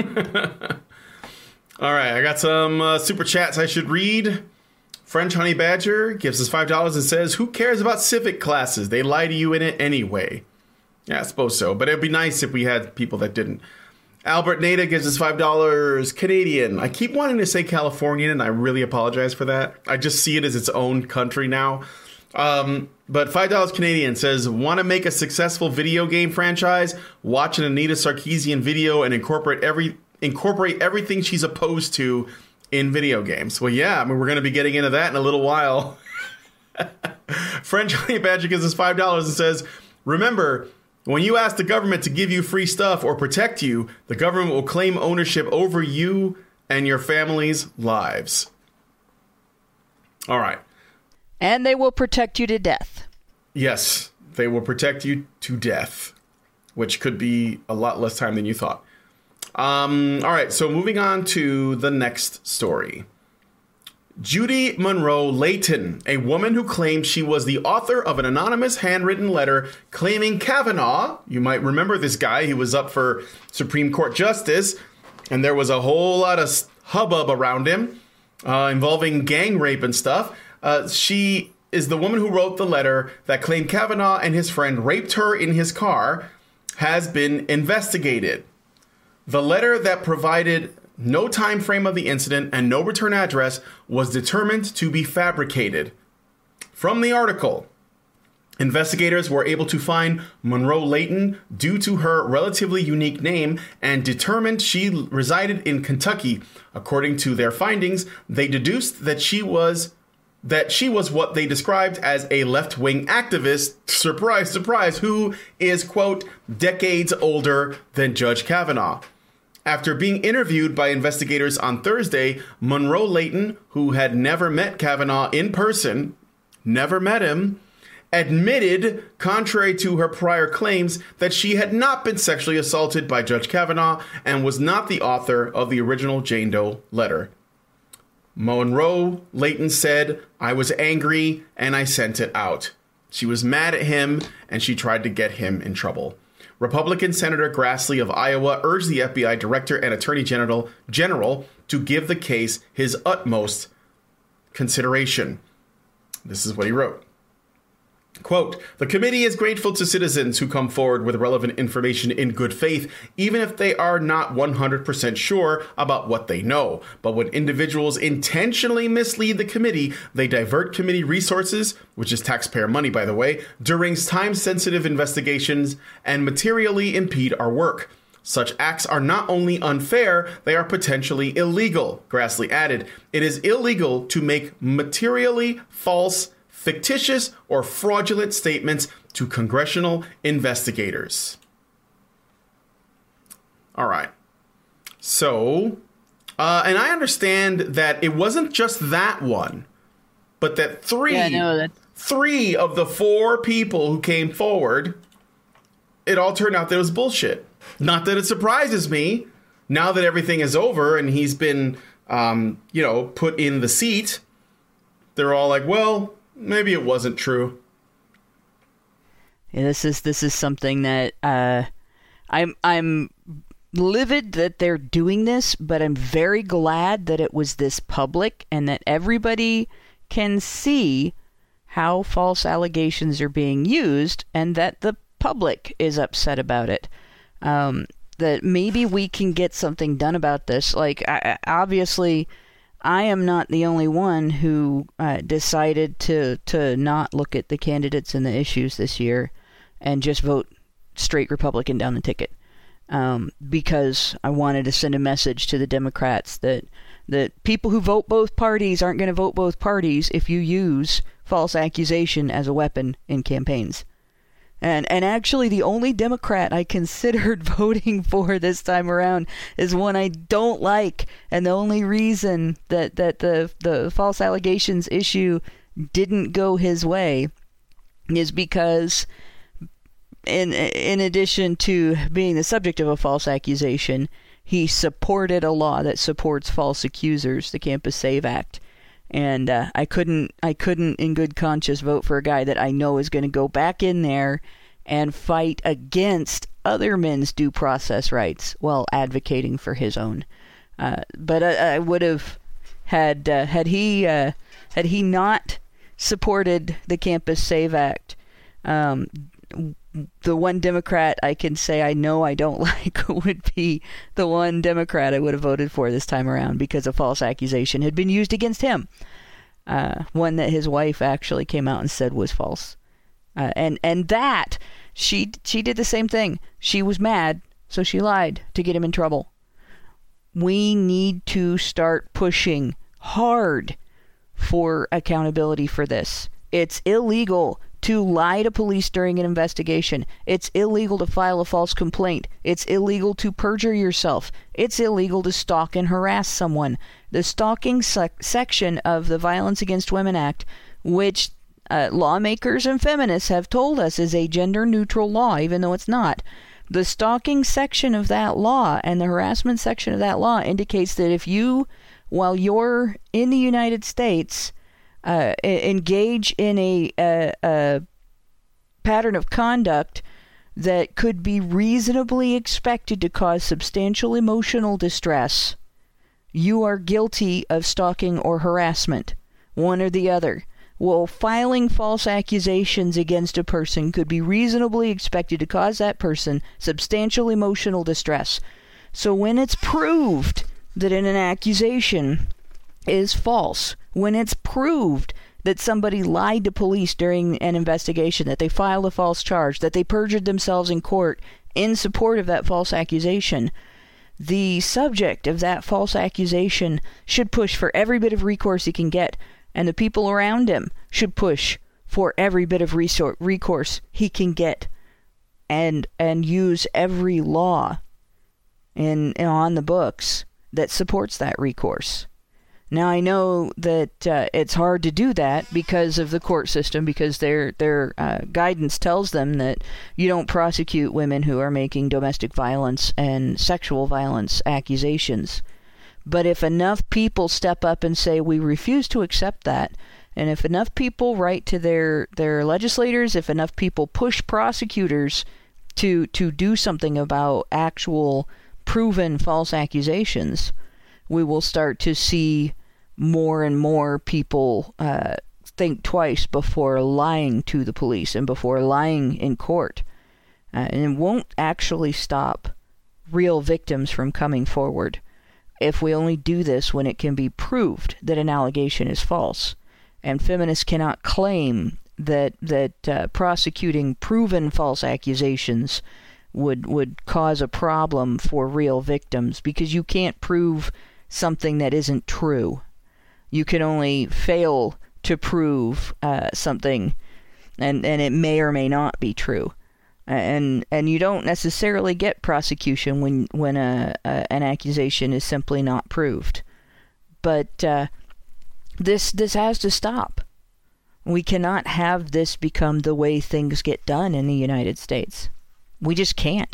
A: All right, I got some super chats I should read. French Honey Badger gives us $5 and says, who cares about civic classes? They lie to you in it anyway. Yeah, I suppose so, but it'd be nice if we had people that didn't. Albert Nada gives us $5 Canadian. I keep wanting to say Californian, and I really apologize for that. I just see it as its own country now. But $5 Canadian says, want to make a successful video game franchise? Watch an Anita Sarkeesian video and incorporate everything she's opposed to in video games. Well, yeah, we're going to be getting into that in a little while. French Honey Badger gives us $5 and says, remember, when you ask the government to give you free stuff or protect you, the government will claim ownership over you and your family's lives. All right.
D: And they will protect you to death.
A: Yes, they will protect you to death, which could be a lot less time than you thought. All right, so moving on to the next story. Judy Monroe Layton, a woman who claimed she was the author of an anonymous handwritten letter claiming Kavanaugh, you might remember this guy, he was up for Supreme Court Justice, and there was a whole lot of hubbub around him involving gang rape and stuff. She is the woman who wrote the letter that claimed Kavanaugh and his friend raped her in his car, has been investigated. The letter that provided no time frame of the incident and no return address was determined to be fabricated. From the article, investigators were able to find Monroe Layton due to her relatively unique name and determined she resided in Kentucky. According to their findings, they deduced that she was what they described as a left-wing activist, surprise, surprise, who is, quote, decades older than Judge Kavanaugh. After being interviewed by investigators on Thursday, Monroe Layton, who had never met Kavanaugh in person, never met him, admitted, contrary to her prior claims, that she had not been sexually assaulted by Judge Kavanaugh and was not the author of the original Jane Doe letter. Monroe Layton said, I was angry and I sent it out. She was mad at him and she tried to get him in trouble. Republican Senator Grassley of Iowa urged the FBI Director and Attorney General to give the case his utmost consideration. This is what he wrote. Quote, the committee is grateful to citizens who come forward with relevant information in good faith, even if they are not 100% sure about what they know. But when individuals intentionally mislead the committee, they divert committee resources, which is taxpayer money, by the way, during time-sensitive investigations and materially impede our work. Such acts are not only unfair, they are potentially illegal, Grassley added. It is illegal to make materially false, fictitious, or fraudulent statements to congressional investigators. All right. So, and I understand that it wasn't just that one, but that three of the 4 people who came forward, it all turned out that it was bullshit. Not that it surprises me now that everything is over and he's been, put in the seat. They're all like, well, maybe it wasn't true.
D: Yeah, this is something that I'm livid that they're doing this, but I'm very glad that it was this public and that everybody can see how false allegations are being used and that the public is upset about it. That maybe we can get something done about this. Like, obviously, I am not the only one who decided to not look at the candidates and the issues this year and just vote straight Republican down the ticket. Because I wanted to send a message to the Democrats that people who vote both parties aren't going to vote both parties if you use false accusation as a weapon in campaigns. And actually, the only Democrat I considered voting for this time around is one I don't like. And the only reason that the false allegations issue didn't go his way is because in addition to being the subject of a false accusation, he supported a law that supports false accusers, the Campus Save Act. And I couldn't in good conscience vote for a guy that I know is going to go back in there and fight against other men's due process rights while advocating for his own. But I would have had he not supported the Campus Save Act. The one Democrat I can say I know I don't like would be the one Democrat I would have voted for this time around because a false accusation had been used against him. One that his wife actually came out and said was false. And that, she did the same thing. She was mad, so she lied to get him in trouble. We need to start pushing hard for accountability for this. It's illegal to lie to police during an investigation. It's illegal to file a false complaint. It's illegal to perjure yourself. It's illegal to stalk and harass someone. The stalking section of the Violence Against Women Act, which lawmakers and feminists have told us is a gender-neutral law, even though it's not. The stalking section of that law and the harassment section of that law indicates that if you, while you're in the United States, engage in a pattern of conduct that could be reasonably expected to cause substantial emotional distress, you are guilty of stalking or harassment, one or the other. Well, filing false accusations against a person could be reasonably expected to cause that person substantial emotional distress. So when it's proved that an accusation is false, when it's proved that somebody lied to police during an investigation, that they filed a false charge, that they perjured themselves in court in support of that false accusation, the subject of that false accusation should push for every bit of recourse he can get, and the people around him should push for every bit of recourse he can get, and use every law on the books that supports that recourse. Now, I know that it's hard to do that because of the court system, because their guidance tells them that you don't prosecute women who are making domestic violence and sexual violence accusations. But if enough people step up and say, we refuse to accept that, and if enough people write to their legislators, if enough people push prosecutors to do something about actual proven false accusations, we will start to see more and more people think twice before lying to the police and before lying in court. And it won't actually stop real victims from coming forward if we only do this when it can be proved that an allegation is false. And feminists cannot claim that prosecuting proven false accusations would cause a problem for real victims, because you can't prove something that isn't true. You can only fail to prove something, and it may or may not be true. And you don't necessarily get prosecution when an accusation is simply not proved. But this has to stop. We cannot have this become the way things get done in the United States. We just can't.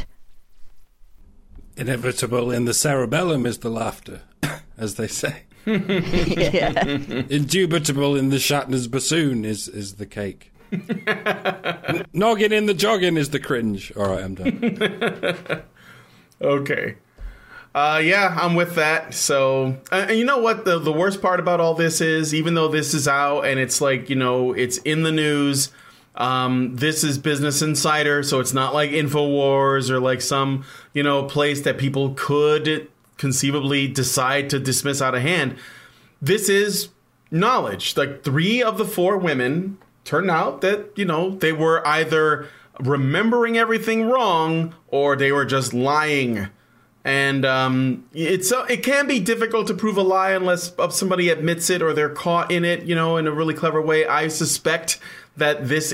C: Inevitable in the cerebellum is the laughter, as they say.
D: Yeah.
C: Indubitable in the Shatner's bassoon is the cake. Noggin in the jogging is the cringe. All right, I'm done.
A: Okay. Yeah, I'm with that. So, and you know what? The worst part about all this is, even though this is out and it's like, it's in the news, this is Business Insider, so it's not like InfoWars or like some, place that people could conceivably decide to dismiss out of hand. This is knowledge. Like 3 of the 4 women turned out that, they were either remembering everything wrong or they were just lying. And it can be difficult to prove a lie unless somebody admits it or they're caught in it, in a really clever way. I suspect that this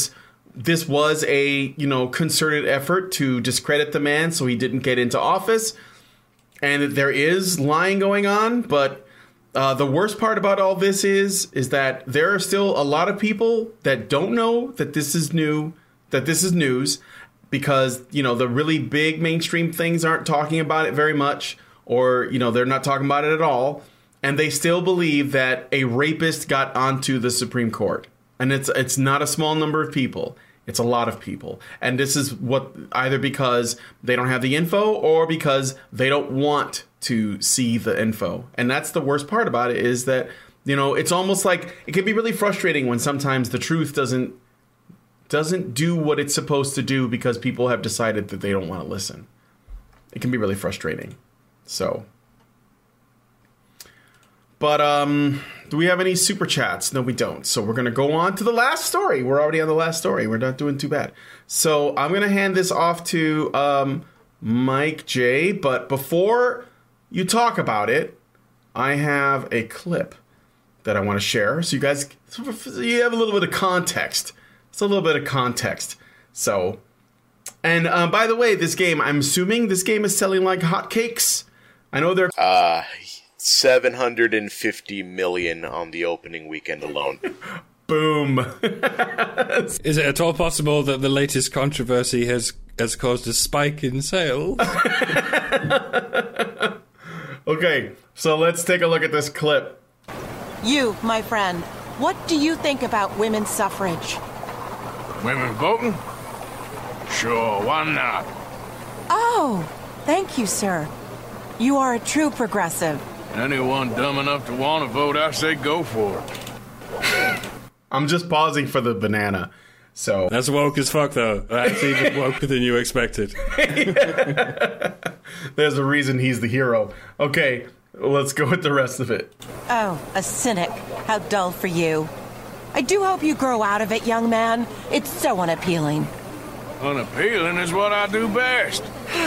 A: was a, concerted effort to discredit the man so he didn't get into office. And there is lying going on, but the worst part about all this is that there are still a lot of people that don't know that this is news, because, the really big mainstream things aren't talking about it very much, or, they're not talking about it at all. And they still believe that a rapist got onto the Supreme Court. And it's not a small number of people. It's a lot of people. And this is either because they don't have the info or because they don't want to see the info. And that's the worst part about it, is that, it's almost like it can be really frustrating when sometimes the truth doesn't do what it's supposed to do because people have decided that they don't want to listen. It can be really frustrating. So, but do we have any super chats? No, we don't. So we're going to go on to the last story. We're already on the last story. We're not doing too bad. So I'm going to hand this off to Mike J. But before you talk about it, I have a clip that I want to share. So you guys, you have a little bit of context. It's a little bit of context. So, and by the way, this game, I'm assuming this game is selling like hotcakes. I know they're...
B: 750 million on the opening weekend alone.
A: Boom.
C: Is it at all possible that the latest controversy has caused a spike in sales?
A: Okay, so let's take a look at this clip.
E: You, my friend, what do you think about women's suffrage?
F: Women voting? Sure, why not?
E: Oh, thank you, sir. You are a true progressive.
F: Anyone dumb enough to want to vote, I say go for it.
A: I'm just pausing for the banana. So
C: that's woke as fuck, though. That's even woker than you expected.
A: There's a reason he's the hero. Okay, let's go with the rest of it.
E: Oh, a cynic. How dull for you. I do hope you grow out of it, young man. It's so unappealing.
F: Unappealing is what I do best.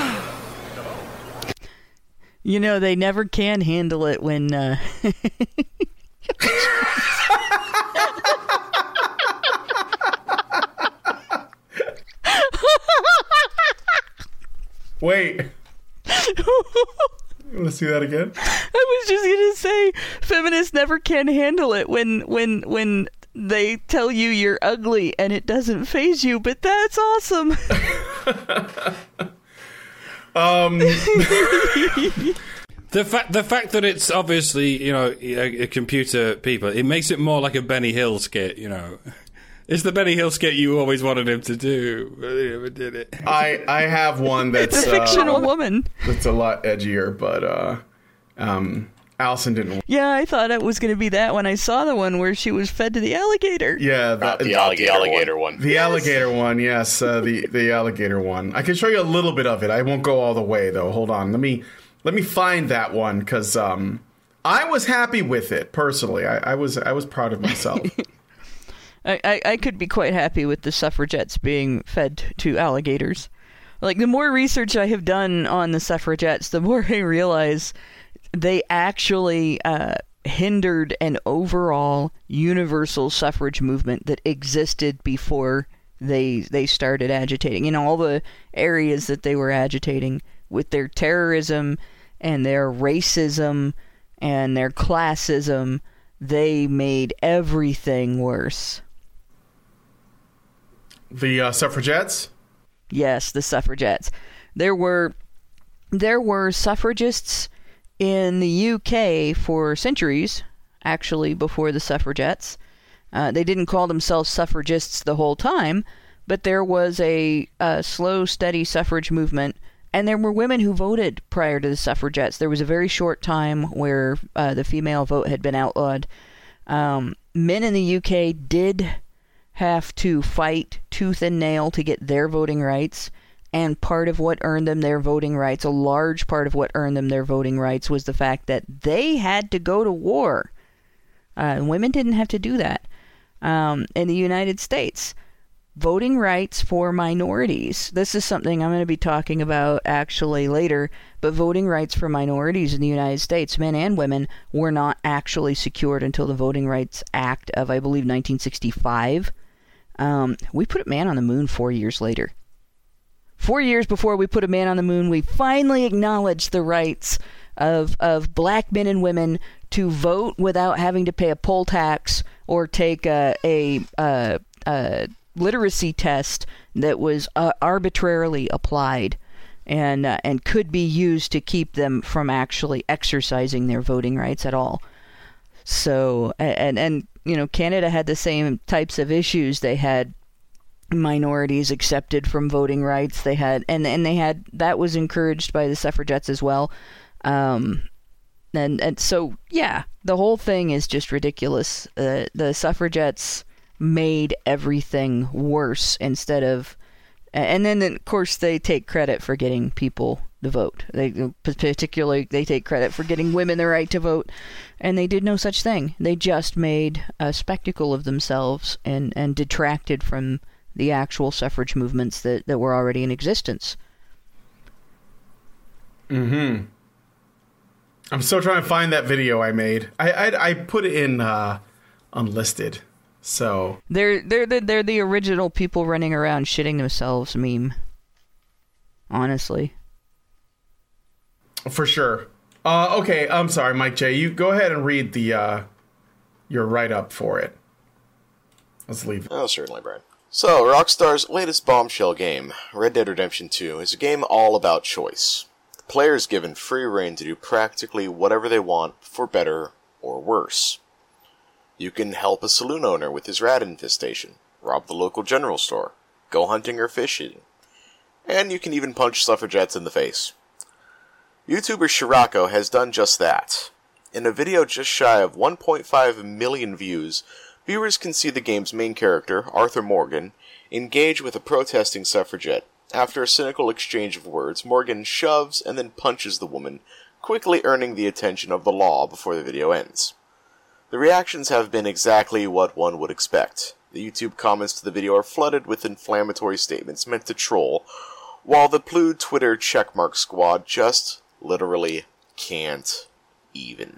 D: They never can handle it when...
A: Wait. Let's see that again.
D: I was just going to say, feminists never can handle it when they tell you you're ugly and it doesn't faze you, but that's awesome.
C: The fact that it's obviously, a computer people, it makes it more like a Benny Hill skit, It's the Benny Hill skit you always wanted him to do, but he never did it.
A: I have one that's...
D: It's a fictional woman.
A: That's a lot edgier, but Allison didn't...
D: Yeah, I thought it was going to be that when I saw the one where she was fed to the alligator.
A: Yeah,
B: the alligator one.
A: The alligator one, yes, the alligator one. I can show you a little bit of it. I won't go all the way, though. Hold on. Let me find that one, because I was happy with it, personally. I was proud of myself.
D: I could be quite happy with the suffragettes being fed to alligators. Like, the more research I have done on the suffragettes, the more I realize they actually hindered an overall universal suffrage movement that existed before they started agitating. You know, all the areas that they were agitating with their terrorism and their racism and their classism, they made everything worse.
A: The suffragettes?
D: Yes, the suffragettes. There were suffragists in the UK for centuries, actually, before the suffragettes. They didn't call themselves suffragists the whole time, but there was a slow, steady suffrage movement, and there were women who voted prior to the suffragettes. There was a very short time where the female vote had been outlawed. Men in the UK did have to fight tooth and nail to get their voting rights, and part of what earned them their voting rights, a large part of what earned them their voting rights, was the fact that they had to go to war. Women didn't have to do that. In the United States, voting rights for minorities. This is something I'm going to be talking about actually later, but voting rights for minorities in the United States, men and women, were not actually secured until the Voting Rights Act of, I believe, 1965. We put a man on the moon 4 years later. 4 years before we put a man on the moon, we finally acknowledged the rights of black men and women to vote without having to pay a poll tax or take a literacy test that was arbitrarily applied and could be used to keep them from actually exercising their voting rights at all. So, and you know, Canada had the same types of issues. They had minorities accepted from voting rights. They had, and they had, that was encouraged by the suffragettes as well. And so, yeah, the whole thing is just ridiculous. The suffragettes made everything worse instead of, and then of course they take credit for getting people to vote. Particularly they take credit for getting women the right to vote, and they did no such thing. They just made a spectacle of themselves and detracted from the actual suffrage movements that were already in existence.
A: Mm-hmm. I'm still trying to find that video I made. I put it in unlisted. So
D: they're the original people running around shitting themselves meme. Honestly.
A: For sure. Okay, I'm sorry, Mike J. You go ahead and read the your write-up for it. Let's leave it.
B: Oh, certainly, Brian. So, Rockstar's latest bombshell game, Red Dead Redemption 2, is a game all about choice. Players given free rein to do practically whatever they want, for better or worse. You can help a saloon owner with his rat infestation, rob the local general store, go hunting or fishing, and you can even punch suffragettes in the face. YouTuber Shirako has done just that. In a video just shy of 1.5 million views, viewers can see the game's main character, Arthur Morgan, engage with a protesting suffragette. After a cynical exchange of words, Morgan shoves and then punches the woman, quickly earning the attention of the law before the video ends. The reactions have been exactly what one would expect. The YouTube comments to the video are flooded with inflammatory statements meant to troll, while the Plued Twitter checkmark squad just literally can't even.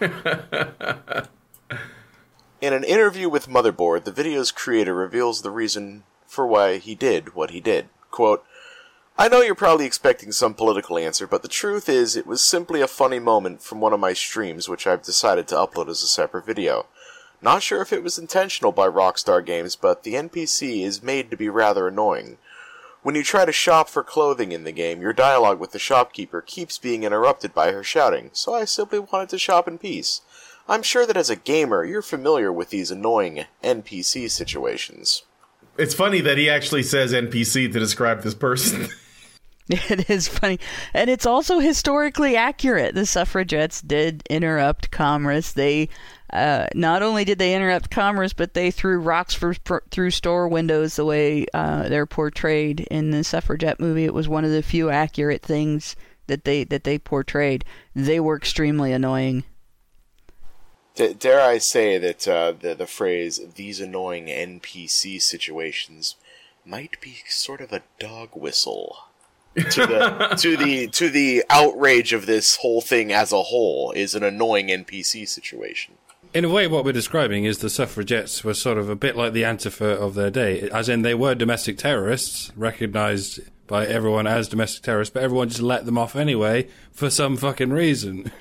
B: In an interview with Motherboard, the video's creator reveals the reason for why he did what he did. Quote, "I know you're probably expecting some political answer, but the truth is it was simply a funny moment from one of my streams which I've decided to upload as a separate video. Not sure if it was intentional by Rockstar Games, but the NPC is made to be rather annoying. When you try to shop for clothing in the game, your dialogue with the shopkeeper keeps being interrupted by her shouting, so I simply wanted to shop in peace. I'm sure that as a gamer, you're familiar with these annoying NPC situations."
A: It's funny that he actually says NPC to describe this person.
D: It is funny. And it's also historically accurate. The suffragettes did interrupt commerce. They not only did they interrupt commerce, but they threw rocks through store windows the way they're portrayed in the suffragette movie. It was one of the few accurate things that they portrayed. They were extremely annoying.
B: Dare I say that the phrase, "these annoying NPC situations," might be sort of a dog whistle to the outrage of this whole thing as a whole is an annoying NPC situation.
C: In a way, what we're describing is the suffragettes were sort of a bit like the Antifa of their day, as in they were domestic terrorists, recognised by everyone as domestic terrorists, but everyone just let them off anyway for some fucking reason.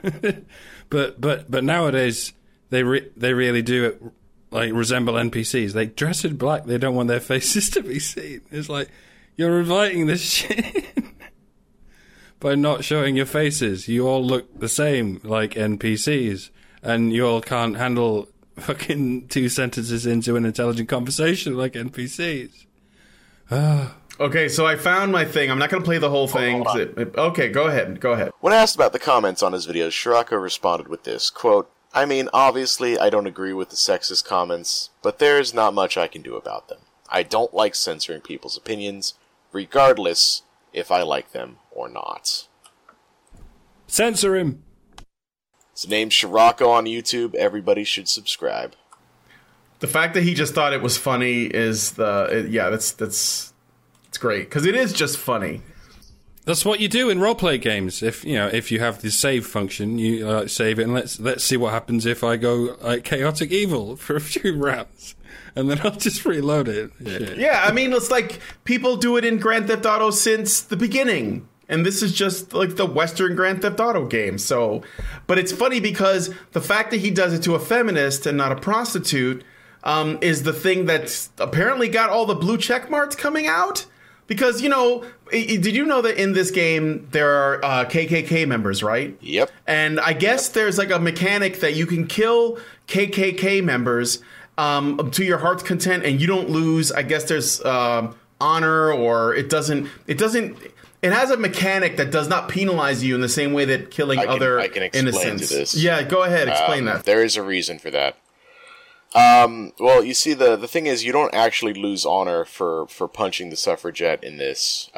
C: but nowadays they really do resemble NPCs. They dress in black. They don't want their faces to be seen. It's like you're inviting this shit by not showing your faces. You all look the same like NPCs. And you all can't handle fucking 2 sentences into an intelligent conversation like NPCs.
A: Okay, so I found my thing. I'm not going to play the whole thing. Okay, go ahead.
B: When asked about the comments on his videos, Scirocco responded with this, quote, "I mean, obviously I don't agree with the sexist comments, but there's not much I can do about them. I don't like censoring people's opinions, regardless if I like them or not."
C: Censor him!
B: His name's Scirocco on YouTube. Everybody should subscribe.
A: The fact that he just thought it was funny is that's great, because it is just funny.
C: That's what you do in roleplay games. If you have the save function, you save it and let's see what happens if I go chaotic evil for a few rounds, and then I'll just reload it.
A: Yeah, I mean, it's like people do it in Grand Theft Auto since the beginning. And this is just like the Western Grand Theft Auto game. So, but it's funny because the fact that he does it to a feminist and not a prostitute is the thing that's apparently got all the blue check marks coming out. Because, did you know that in this game there are KKK members, right?
B: Yep.
A: And I guess there's like a mechanic that you can kill KKK members to your heart's content, and you don't lose. I guess there's honor, or it doesn't. It has a mechanic that does not penalize you in the same way that killing other innocents.
B: This.
A: Yeah, go ahead, explain that.
B: There is a reason for that. Well, you see, the thing is, you don't actually lose honor for punching the suffragette in this.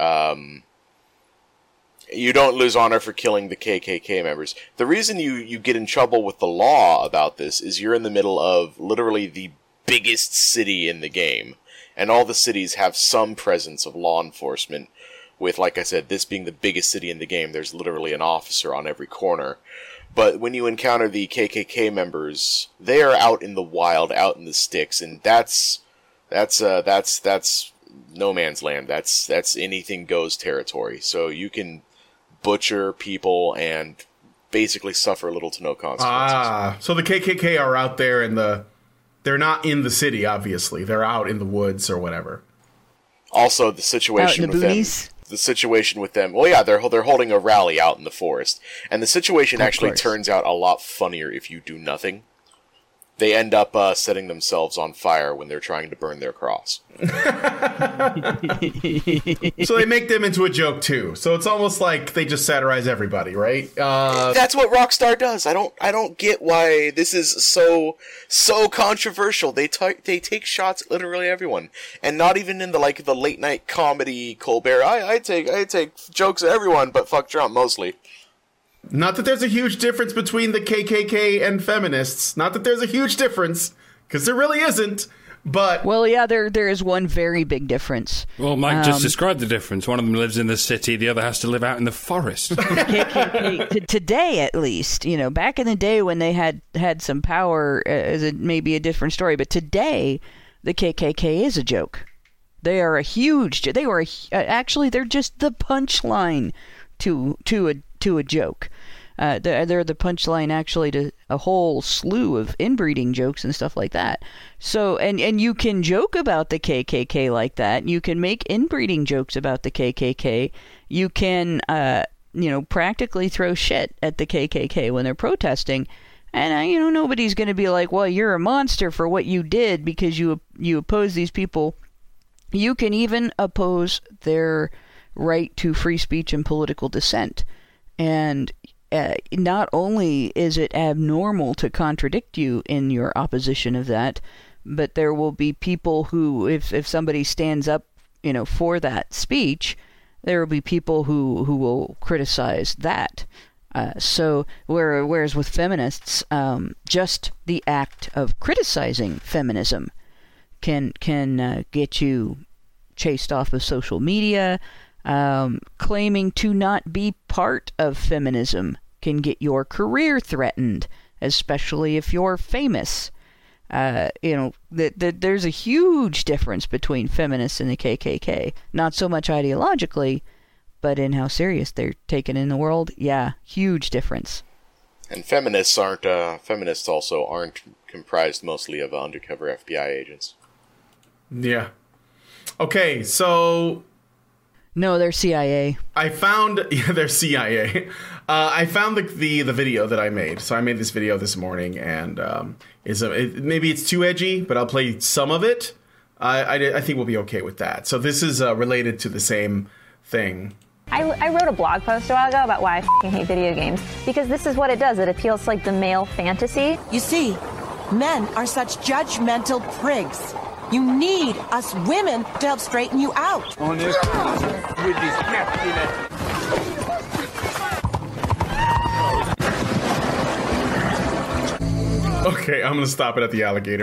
B: You don't lose honor for killing the KKK members. The reason you get in trouble with the law about this is you're in the middle of literally the biggest city in the game, and all the cities have some presence of law enforcement. With, like I said, this being the biggest city in the game, there's literally an officer on every corner. But when you encounter the KKK members, they are out in the wild, out in the sticks, and that's no man's land. That's anything goes territory. So you can butcher people and basically suffer little to no consequences.
A: So the KKK are out there they're not in the city, obviously. They're out in the woods or whatever.
B: Also, the situation
D: out in the boonies?
B: The situation with them, well, yeah, they're holding a rally out in the forest, and the situation actually turns out a lot funnier if you do nothing. They end up setting themselves on fire when they're trying to burn their cross.
A: So they make them into a joke too. So it's almost like they just satirize everybody, right?
B: That's what Rockstar does. I don't get why this is so controversial. They take shots at literally everyone, and not even in the late night comedy Colbert. I take jokes at everyone, but fuck Trump mostly.
A: Not that there's a huge difference between the KKK and feminists. Not that there's a huge difference, because there really isn't. But
D: well, yeah, there is one very big difference.
C: Well, Mike just described the difference. One of them lives in the city, the other has to live out in the forest.
D: KKK today, at least, back in the day when they had some power, maybe a different story. But today, the KKK is a joke. They are a huge. Actually, they're just the punchline to a joke. They're the punchline actually to a whole slew of inbreeding jokes and stuff like that. So, and you can joke about the KKK like that. You can make inbreeding jokes about the KKK. You can, practically throw shit at the KKK when they're protesting. And, nobody's going to be like, well, you're a monster for what you did because you oppose these people. You can even oppose their right to free speech and political dissent. And not only is it abnormal to contradict you in your opposition of that, but there will be people who, if somebody stands up, for that speech, there will be people who will criticize that. So whereas with feminists, just the act of criticizing feminism can get you chased off of social media. Claiming to not be part of feminism can get your career threatened, especially if you're famous. There's a huge difference between feminists and the KKK. Not so much ideologically, but in how serious they're taken in the world. Yeah, huge difference.
B: And feminists also aren't comprised mostly of undercover FBI agents.
A: Yeah. Okay, so...
D: No, they're CIA.
A: They're CIA. I found the video that I made. So I made this video this morning, and maybe it's too edgy, but I'll play some of it. I think we'll be okay with that. So this is related to the same thing.
G: I wrote a blog post a while ago about why I f***ing hate video games, because this is what it does. It appeals to, like, the male fantasy.
E: You see, men are such judgmental prigs. You need us women to help straighten you out.
F: On this with these masculine.
A: Okay, I'm gonna stop it at the alligator.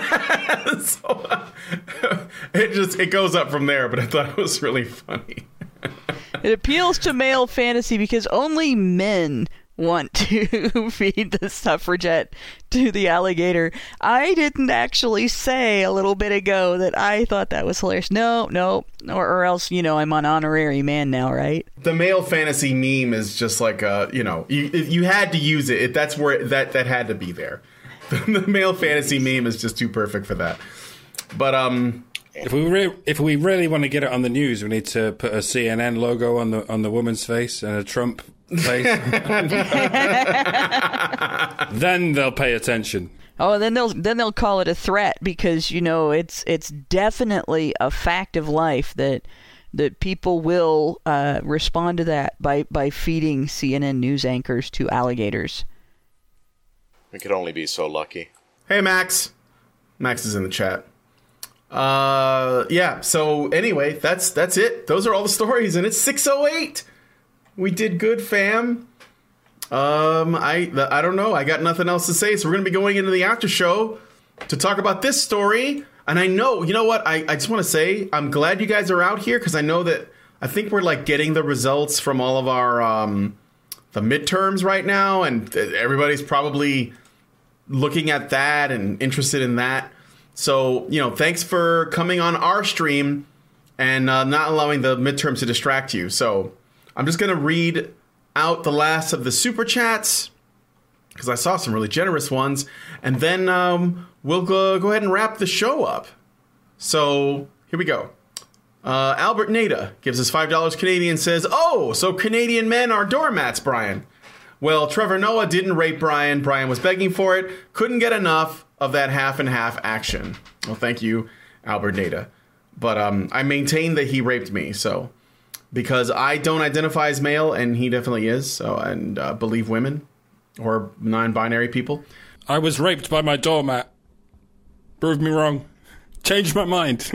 A: It goes up from there, but I thought it was really funny.
D: It appeals to male fantasy because only men want to feed the suffragette to the alligator. I didn't actually say a little bit ago that I thought that was hilarious. No, or else, I'm on honorary man now, right?
A: The male fantasy meme is just like, you had to use it. That's where that had to be there. The male fantasy meme is just too perfect for that. But,
C: If we really want to get it on the news, we need to put a CNN logo on the woman's face and a Trump face. Then they'll pay attention.
D: Oh, then they'll call it a threat because it's definitely a fact of life that people will respond to that by feeding CNN news anchors to alligators.
B: We could only be so lucky.
A: Hey, Max. Max is in the chat. Yeah, so anyway, that's it. Those are all the stories, and it's 6:08. We did good, fam. I don't know. I got nothing else to say, so we're going to be going into the after show to talk about this story. And I know, you know what? I just want to say, I'm glad you guys are out here, because I know that I think we're, like, getting the results from all of our, the midterms right now, and everybody's probably looking at that and interested in that. So, thanks for coming on our stream and not allowing the midterms to distract you. So I'm just going to read out the last of the super chats because I saw some really generous ones. And then we'll go ahead and wrap the show up. So here we go. Albert Nada gives us $5 Canadian, says, "Oh, so Canadian men are doormats, Brian. Well, Trevor Noah didn't rape Brian. Brian was begging for it. Couldn't get enough of that half and half action." Well, thank you, Albert Nada. But I maintain that he raped me, so because I don't identify as male and he definitely is, so and believe women or non-binary people.
C: I was raped by my doormat. Prove me wrong. Changed my mind.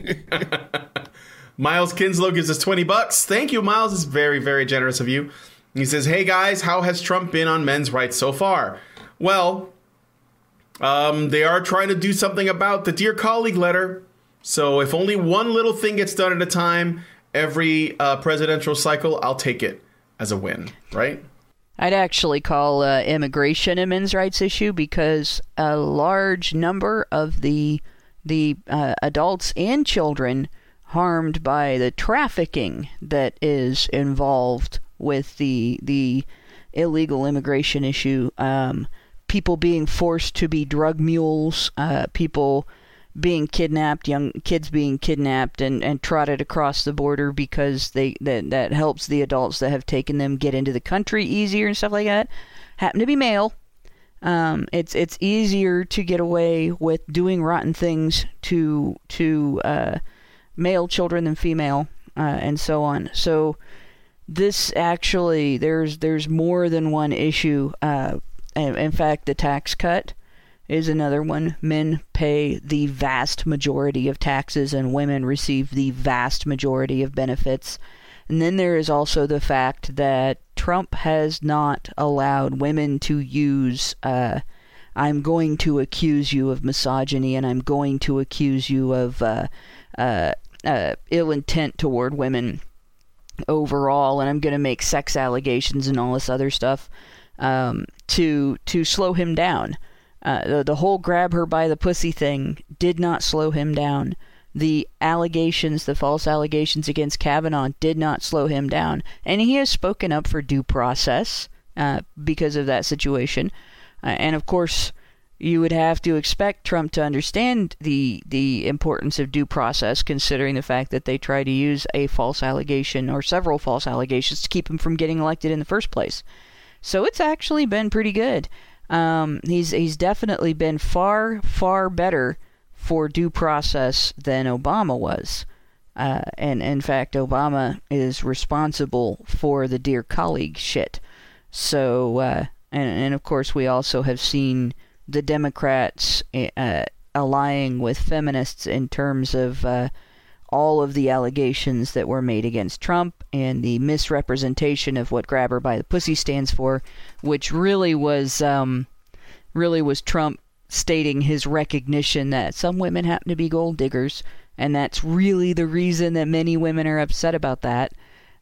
A: Miles Kinslow gives us $20. Thank you, Miles. It's very, very generous of you. He says, "Hey guys, how has Trump been on men's rights so far?" Well, they are trying to do something about the Dear Colleague letter. So if only one little thing gets done at a time every presidential cycle, I'll take it as a win, right?
D: I'd actually call immigration a men's rights issue because a large number of the adults and children harmed by the trafficking that is involved with the illegal immigration issue, people being forced to be drug mules, people being kidnapped, young kids being kidnapped and trotted across the border because that helps the adults that have taken them get into the country easier and stuff like that, happen to be male. It's easier to get away with doing rotten things to male children than female, and so on. So this actually, there's more than one issue. In fact, the tax cut is another one. Men pay the vast majority of taxes and women receive the vast majority of benefits. And then there is also the fact that Trump has not allowed women to use, I'm going to accuse you of misogyny and I'm going to accuse you of ill intent toward women overall, and I'm going to make sex allegations and all this other stuff to slow him down. The whole grab her by the pussy thing did not slow him down. The allegations, the false allegations against Kavanaugh did not slow him down. And he has spoken up for due process because of that situation. And of course, you would have to expect Trump to understand the importance of due process, considering the fact that they try to use a false allegation or several false allegations to keep him from getting elected in the first place. So it's actually been pretty good. He's definitely been far, far better for due process than Obama was. And in fact, Obama is responsible for the dear colleague shit. So, and of course, we also have seen the Democrats allying with feminists in terms of all of the allegations that were made against Trump and the misrepresentation of what grab her by the pussy stands for, which really was Trump stating his recognition that some women happen to be gold diggers, and that's really the reason that many women are upset about that.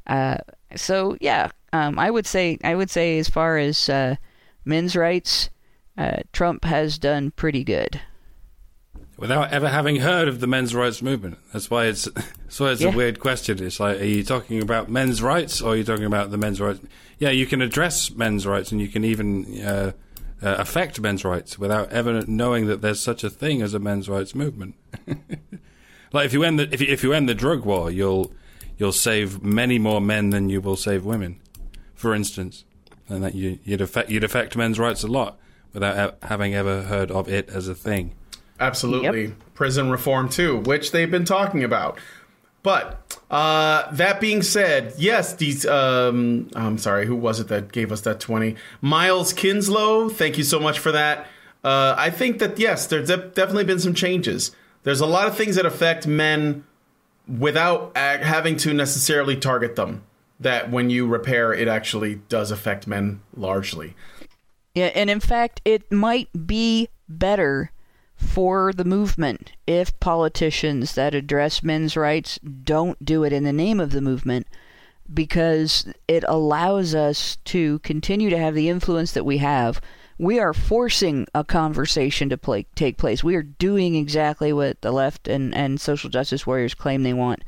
D: So yeah, I would say as far as men's rights, Trump has done pretty good.
C: Without ever having heard of the men's rights movement. That's why it's a weird question. It's like, are you talking about men's rights or are you talking about the men's rights? Yeah, you can address men's rights and you can even affect men's rights without ever knowing that there's such a thing as a men's rights movement. Like if you end the drug war, you'll save many more men than you will save women, for instance, and that you'd affect men's rights a lot without having ever heard of it as a thing.
A: Absolutely.
D: Yep.
A: Prison reform, too, which they've been talking about. But that being said, yes, these... I'm sorry, who was it that gave us that 20? Miles Kinslow, thank you so much for that. I think that, yes, there's definitely been some changes. There's a lot of things that affect men without having to necessarily target them. That when you repair, it actually does affect men largely.
D: Yeah, and in fact, it might be better for the movement if politicians that address men's rights don't do it in the name of the movement, because it allows us to continue to have the influence that we have. We are forcing a conversation to take place. We are doing exactly what the left and social justice warriors claim they want.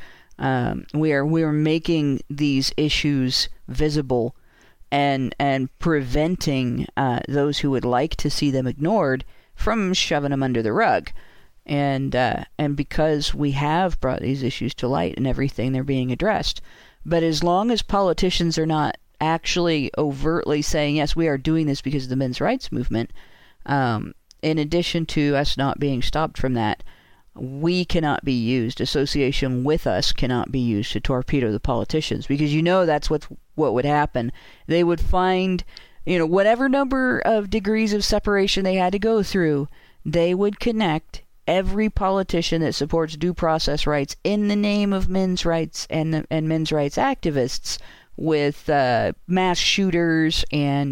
D: We are making these issues visible and preventing those who would like to see them ignored from shoving them under the rug. And because we have brought these issues to light and everything, they're being addressed. But as long as politicians are not actually overtly saying, yes, we are doing this because of the men's rights movement, in addition to us not being stopped from that, we cannot be used, association with us cannot be used to torpedo the politicians, because that's what would happen. They would find, whatever number of degrees of separation they had to go through, they would connect every politician that supports due process rights in the name of men's rights and men's rights activists with mass shooters and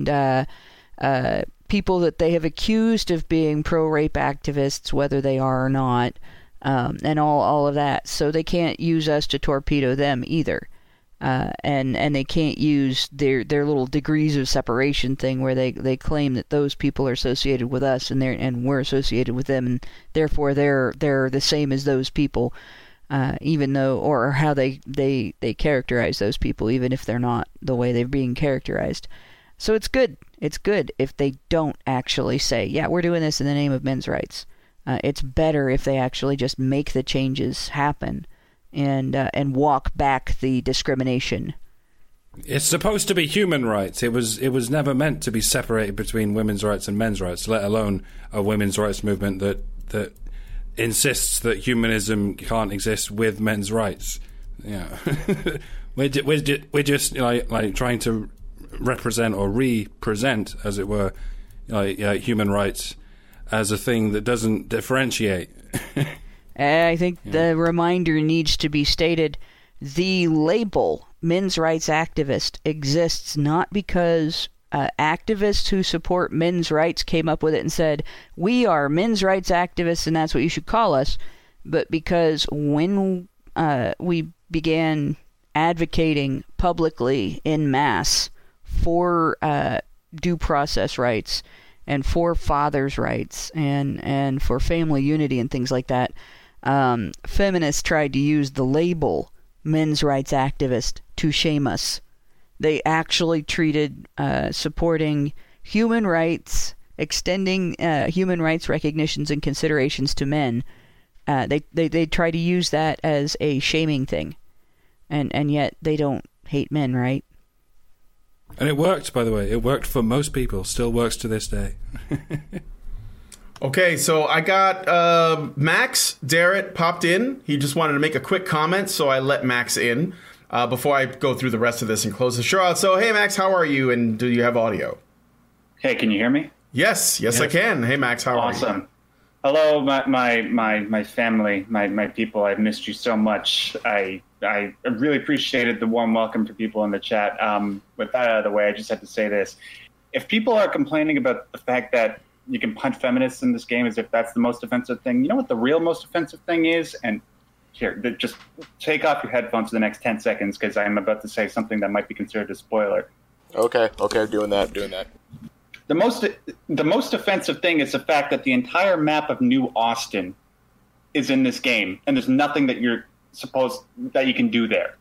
D: people that they have accused of being pro-rape activists, whether they are or not, and all of that. So they can't use us to torpedo them either. And they can't use their little degrees of separation thing where they claim that those people are associated with us and we're associated with them, and therefore they're the same as those people, even though, or how they characterize those people, even if they're not the way they're being characterized. So it's good if they don't actually say, yeah, we're doing this in the name of men's rights. It's better if they actually just make the changes happen and walk back the discrimination.
C: It's supposed to be human rights. It was never meant to be separated between women's rights and men's rights, let alone a women's rights movement that insists that humanism can't exist with men's rights. Yeah, we're just like trying to represent or represent, as it were, human rights as a thing that doesn't differentiate.
D: I think the reminder needs to be stated. The label men's rights activist exists not because activists who support men's rights came up with it and said, we are men's rights activists and that's what you should call us, but because when we began advocating publicly in mass for due process rights and for fathers' rights and for family unity and things like that, feminists tried to use the label men's rights activist to shame us. They actually treated supporting human rights, extending human rights recognitions and considerations to men. They try to use that as a shaming thing, and yet they don't hate men, right?
C: And it worked, by the way. It worked for most people. Still works to this day.
A: Okay, so I got Max Darrett popped in. He just wanted to make a quick comment, so I let Max in before I go through the rest of this and close the show out. So, hey, Max, how are you, and do you have audio?
H: Hey, can you hear me?
A: Yes, I can. Hey, Max, how are you?
H: Awesome. Hello, my family, my people. I've missed you so much. I really appreciated the warm welcome for people in the chat. With that out of the way, I just have to say this. If people are complaining about the fact that you can punch feminists in this game as if that's the most offensive thing, you know what the real most offensive thing is? And here, just take off your headphones for the next 10 seconds because I'm about to say something that might be considered a spoiler.
B: Okay, doing that.
H: The most offensive thing is the fact that the entire map of New Austin is in this game, and there's nothing that that you can do there.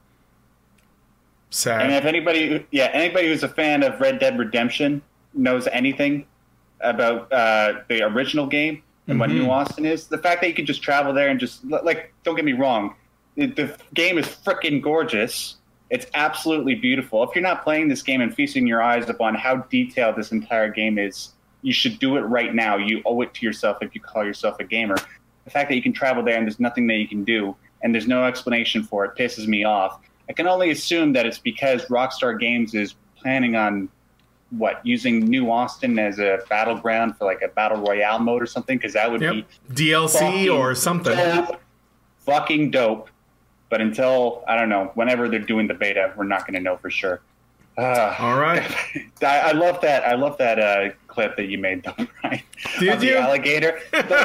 A: Sad.
H: And if anybody who's a fan of Red Dead Redemption knows anything about the original game and what New Austin is, the fact that you can just travel there and just, like, don't get me wrong, the game is freaking gorgeous. It's absolutely beautiful. If you're not playing this game and feasting your eyes upon how detailed this entire game is, you should do it right now. You owe it to yourself if you call yourself a gamer. The fact that you can travel there and there's nothing that you can do and there's no explanation for it pisses me off. I can only assume that it's because Rockstar Games is planning on, using New Austin as a battleground for like a battle royale mode or something, because that would be
A: DLC or something.
H: Fucking dope. But until, I don't know, whenever they're doing the beta, we're not going to know for sure.
A: All right.
H: I love that clip that you made, though, Brian.
A: Did you?
H: The alligator.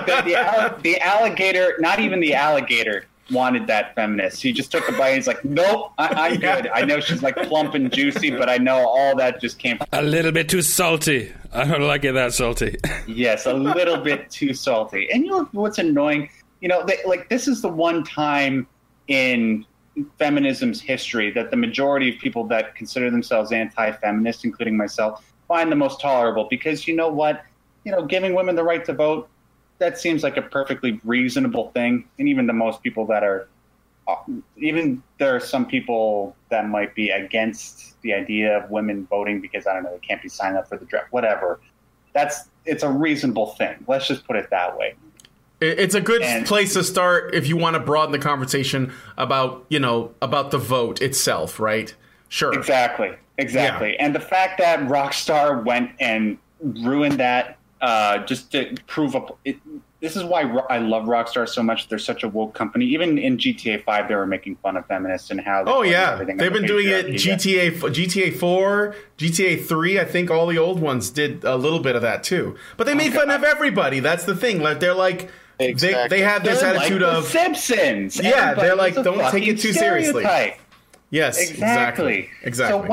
H: The alligator, not even the alligator, wanted that feminist. He just took a bite and he's like, nope, I'm good. I know she's like plump and juicy, but I know all that just came from...
C: A little bit too salty. I don't like it that salty.
H: Yes, a little bit too salty. And you know what's annoying? You know, this is the one time in feminism's history that the majority of people that consider themselves anti-feminist, including myself, find the most tolerable, because you know what? You know, giving women the right to vote, that seems like a perfectly reasonable thing. And even the most people that are, even there are some people that might be against the idea of women voting because, I don't know, they can't be signed up for the draft, whatever. It's a reasonable thing. Let's just put it that way.
A: It's a good place to start if you want to broaden the conversation about the vote itself, right? Sure.
H: Exactly. Yeah. And the fact that Rockstar went and ruined that just to prove up. This is why I love Rockstar so much. They're such a woke company. Even in GTA 5, they were making fun of feminists and how.
A: They've been doing it. GTA 4, GTA 3. I think all the old ones did a little bit of that too. But they made fun of everybody. That's the thing. Like they're like. Exactly. They have this attitude
H: like
A: of
H: Simpsons.
A: Yeah, they're like, don't take it too seriously. Yes, exactly.
H: So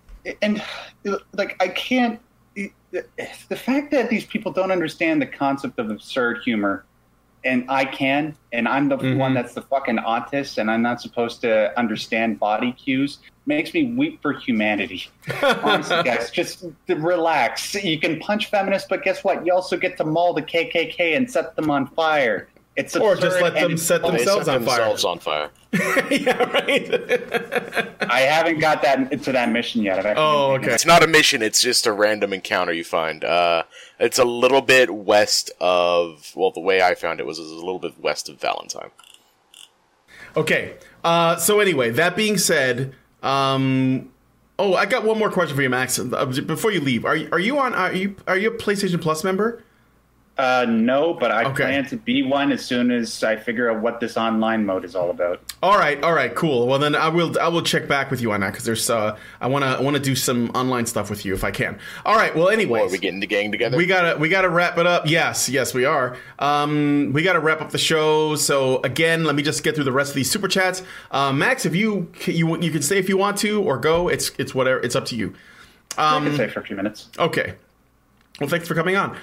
H: I can't. The fact that these people don't understand the concept of absurd humor, and I can, and I'm the one that's the fucking autist, and I'm not supposed to understand body cues, makes me weep for humanity. Honestly, guys, just relax. You can punch feminists, but guess what? You also get to maul the KKK and set them on fire. It's absurd,
A: or just let them set themselves
B: on fire.
A: Yeah, right.
H: I haven't got to that mission yet.
A: Okay.
B: It's not a mission. It's just a random encounter you find. It's a little bit west of, the way I found it was a little bit west of Valentine.
A: Okay. So anyway, that being said, I got one more question for you, Max. Before you leave, are you a PlayStation Plus member?
H: No, but I plan to be one as soon as I figure out what this online mode is all about.
A: All right, cool. Well, then I will check back with you on that because there's I want to do some online stuff with you if I can. All right. Well, anyways,
B: are we getting the gang together?
A: We gotta wrap it up. Yes, we are. We gotta wrap up the show. So again, let me just get through the rest of these super chats. Max, if you can stay if you want to or go. It's whatever. It's up to you.
H: I can stay for a few minutes.
A: Okay. Well, thanks for coming on.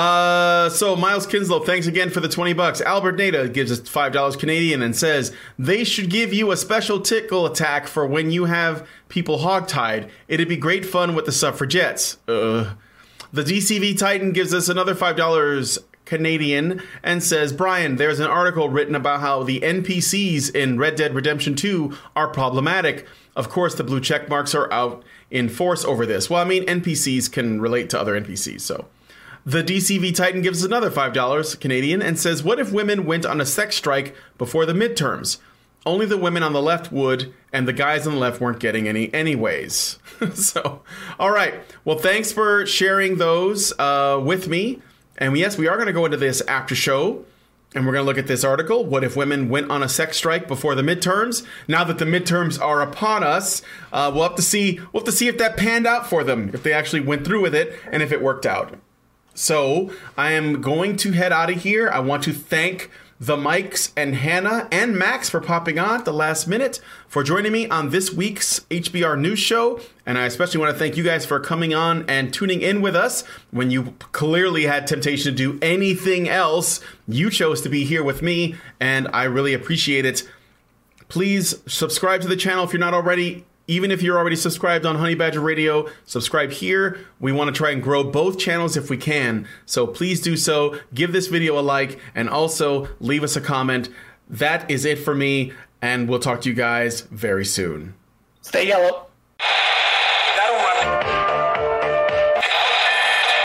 A: So Miles Kinslow, thanks again for the $20. Albert Nada gives us $5 Canadian and says they should give you a special tickle attack for when you have people hogtied. It'd be great fun with the suffragettes. The DCV Titan gives us another $5 Canadian and says, Brian, there's an article written about how the NPCs in Red Dead Redemption 2 are problematic. Of course, the blue check marks are out in force over this. Well, I mean, NPCs can relate to other NPCs, so. The DCV Titan gives us another $5 Canadian and says, what if women went on a sex strike before the midterms? Only the women on the left would, and the guys on the left weren't getting any anyways. So, all right. Well, thanks for sharing those with me. And yes, we are going to go into this after show, and we're going to look at this article. What if women went on a sex strike before the midterms? Now that the midterms are upon us, we'll have to see if that panned out for them, if they actually went through with it, and if it worked out. So I am going to head out of here. I want to thank the Mikes and Hannah and Max for popping on at the last minute, for joining me on this week's HBR News Show. And I especially want to thank you guys for coming on and tuning in with us when you clearly had temptation to do anything else. You chose to be here with me, and I really appreciate it. Please subscribe to the channel if you're not already. Even if you're already subscribed on Honey Badger Radio, subscribe here. We want to try and grow both channels if we can. So please do so. Give this video a like and also leave us a comment. That is it for me, and we'll talk to you guys very soon.
H: Stay yellow.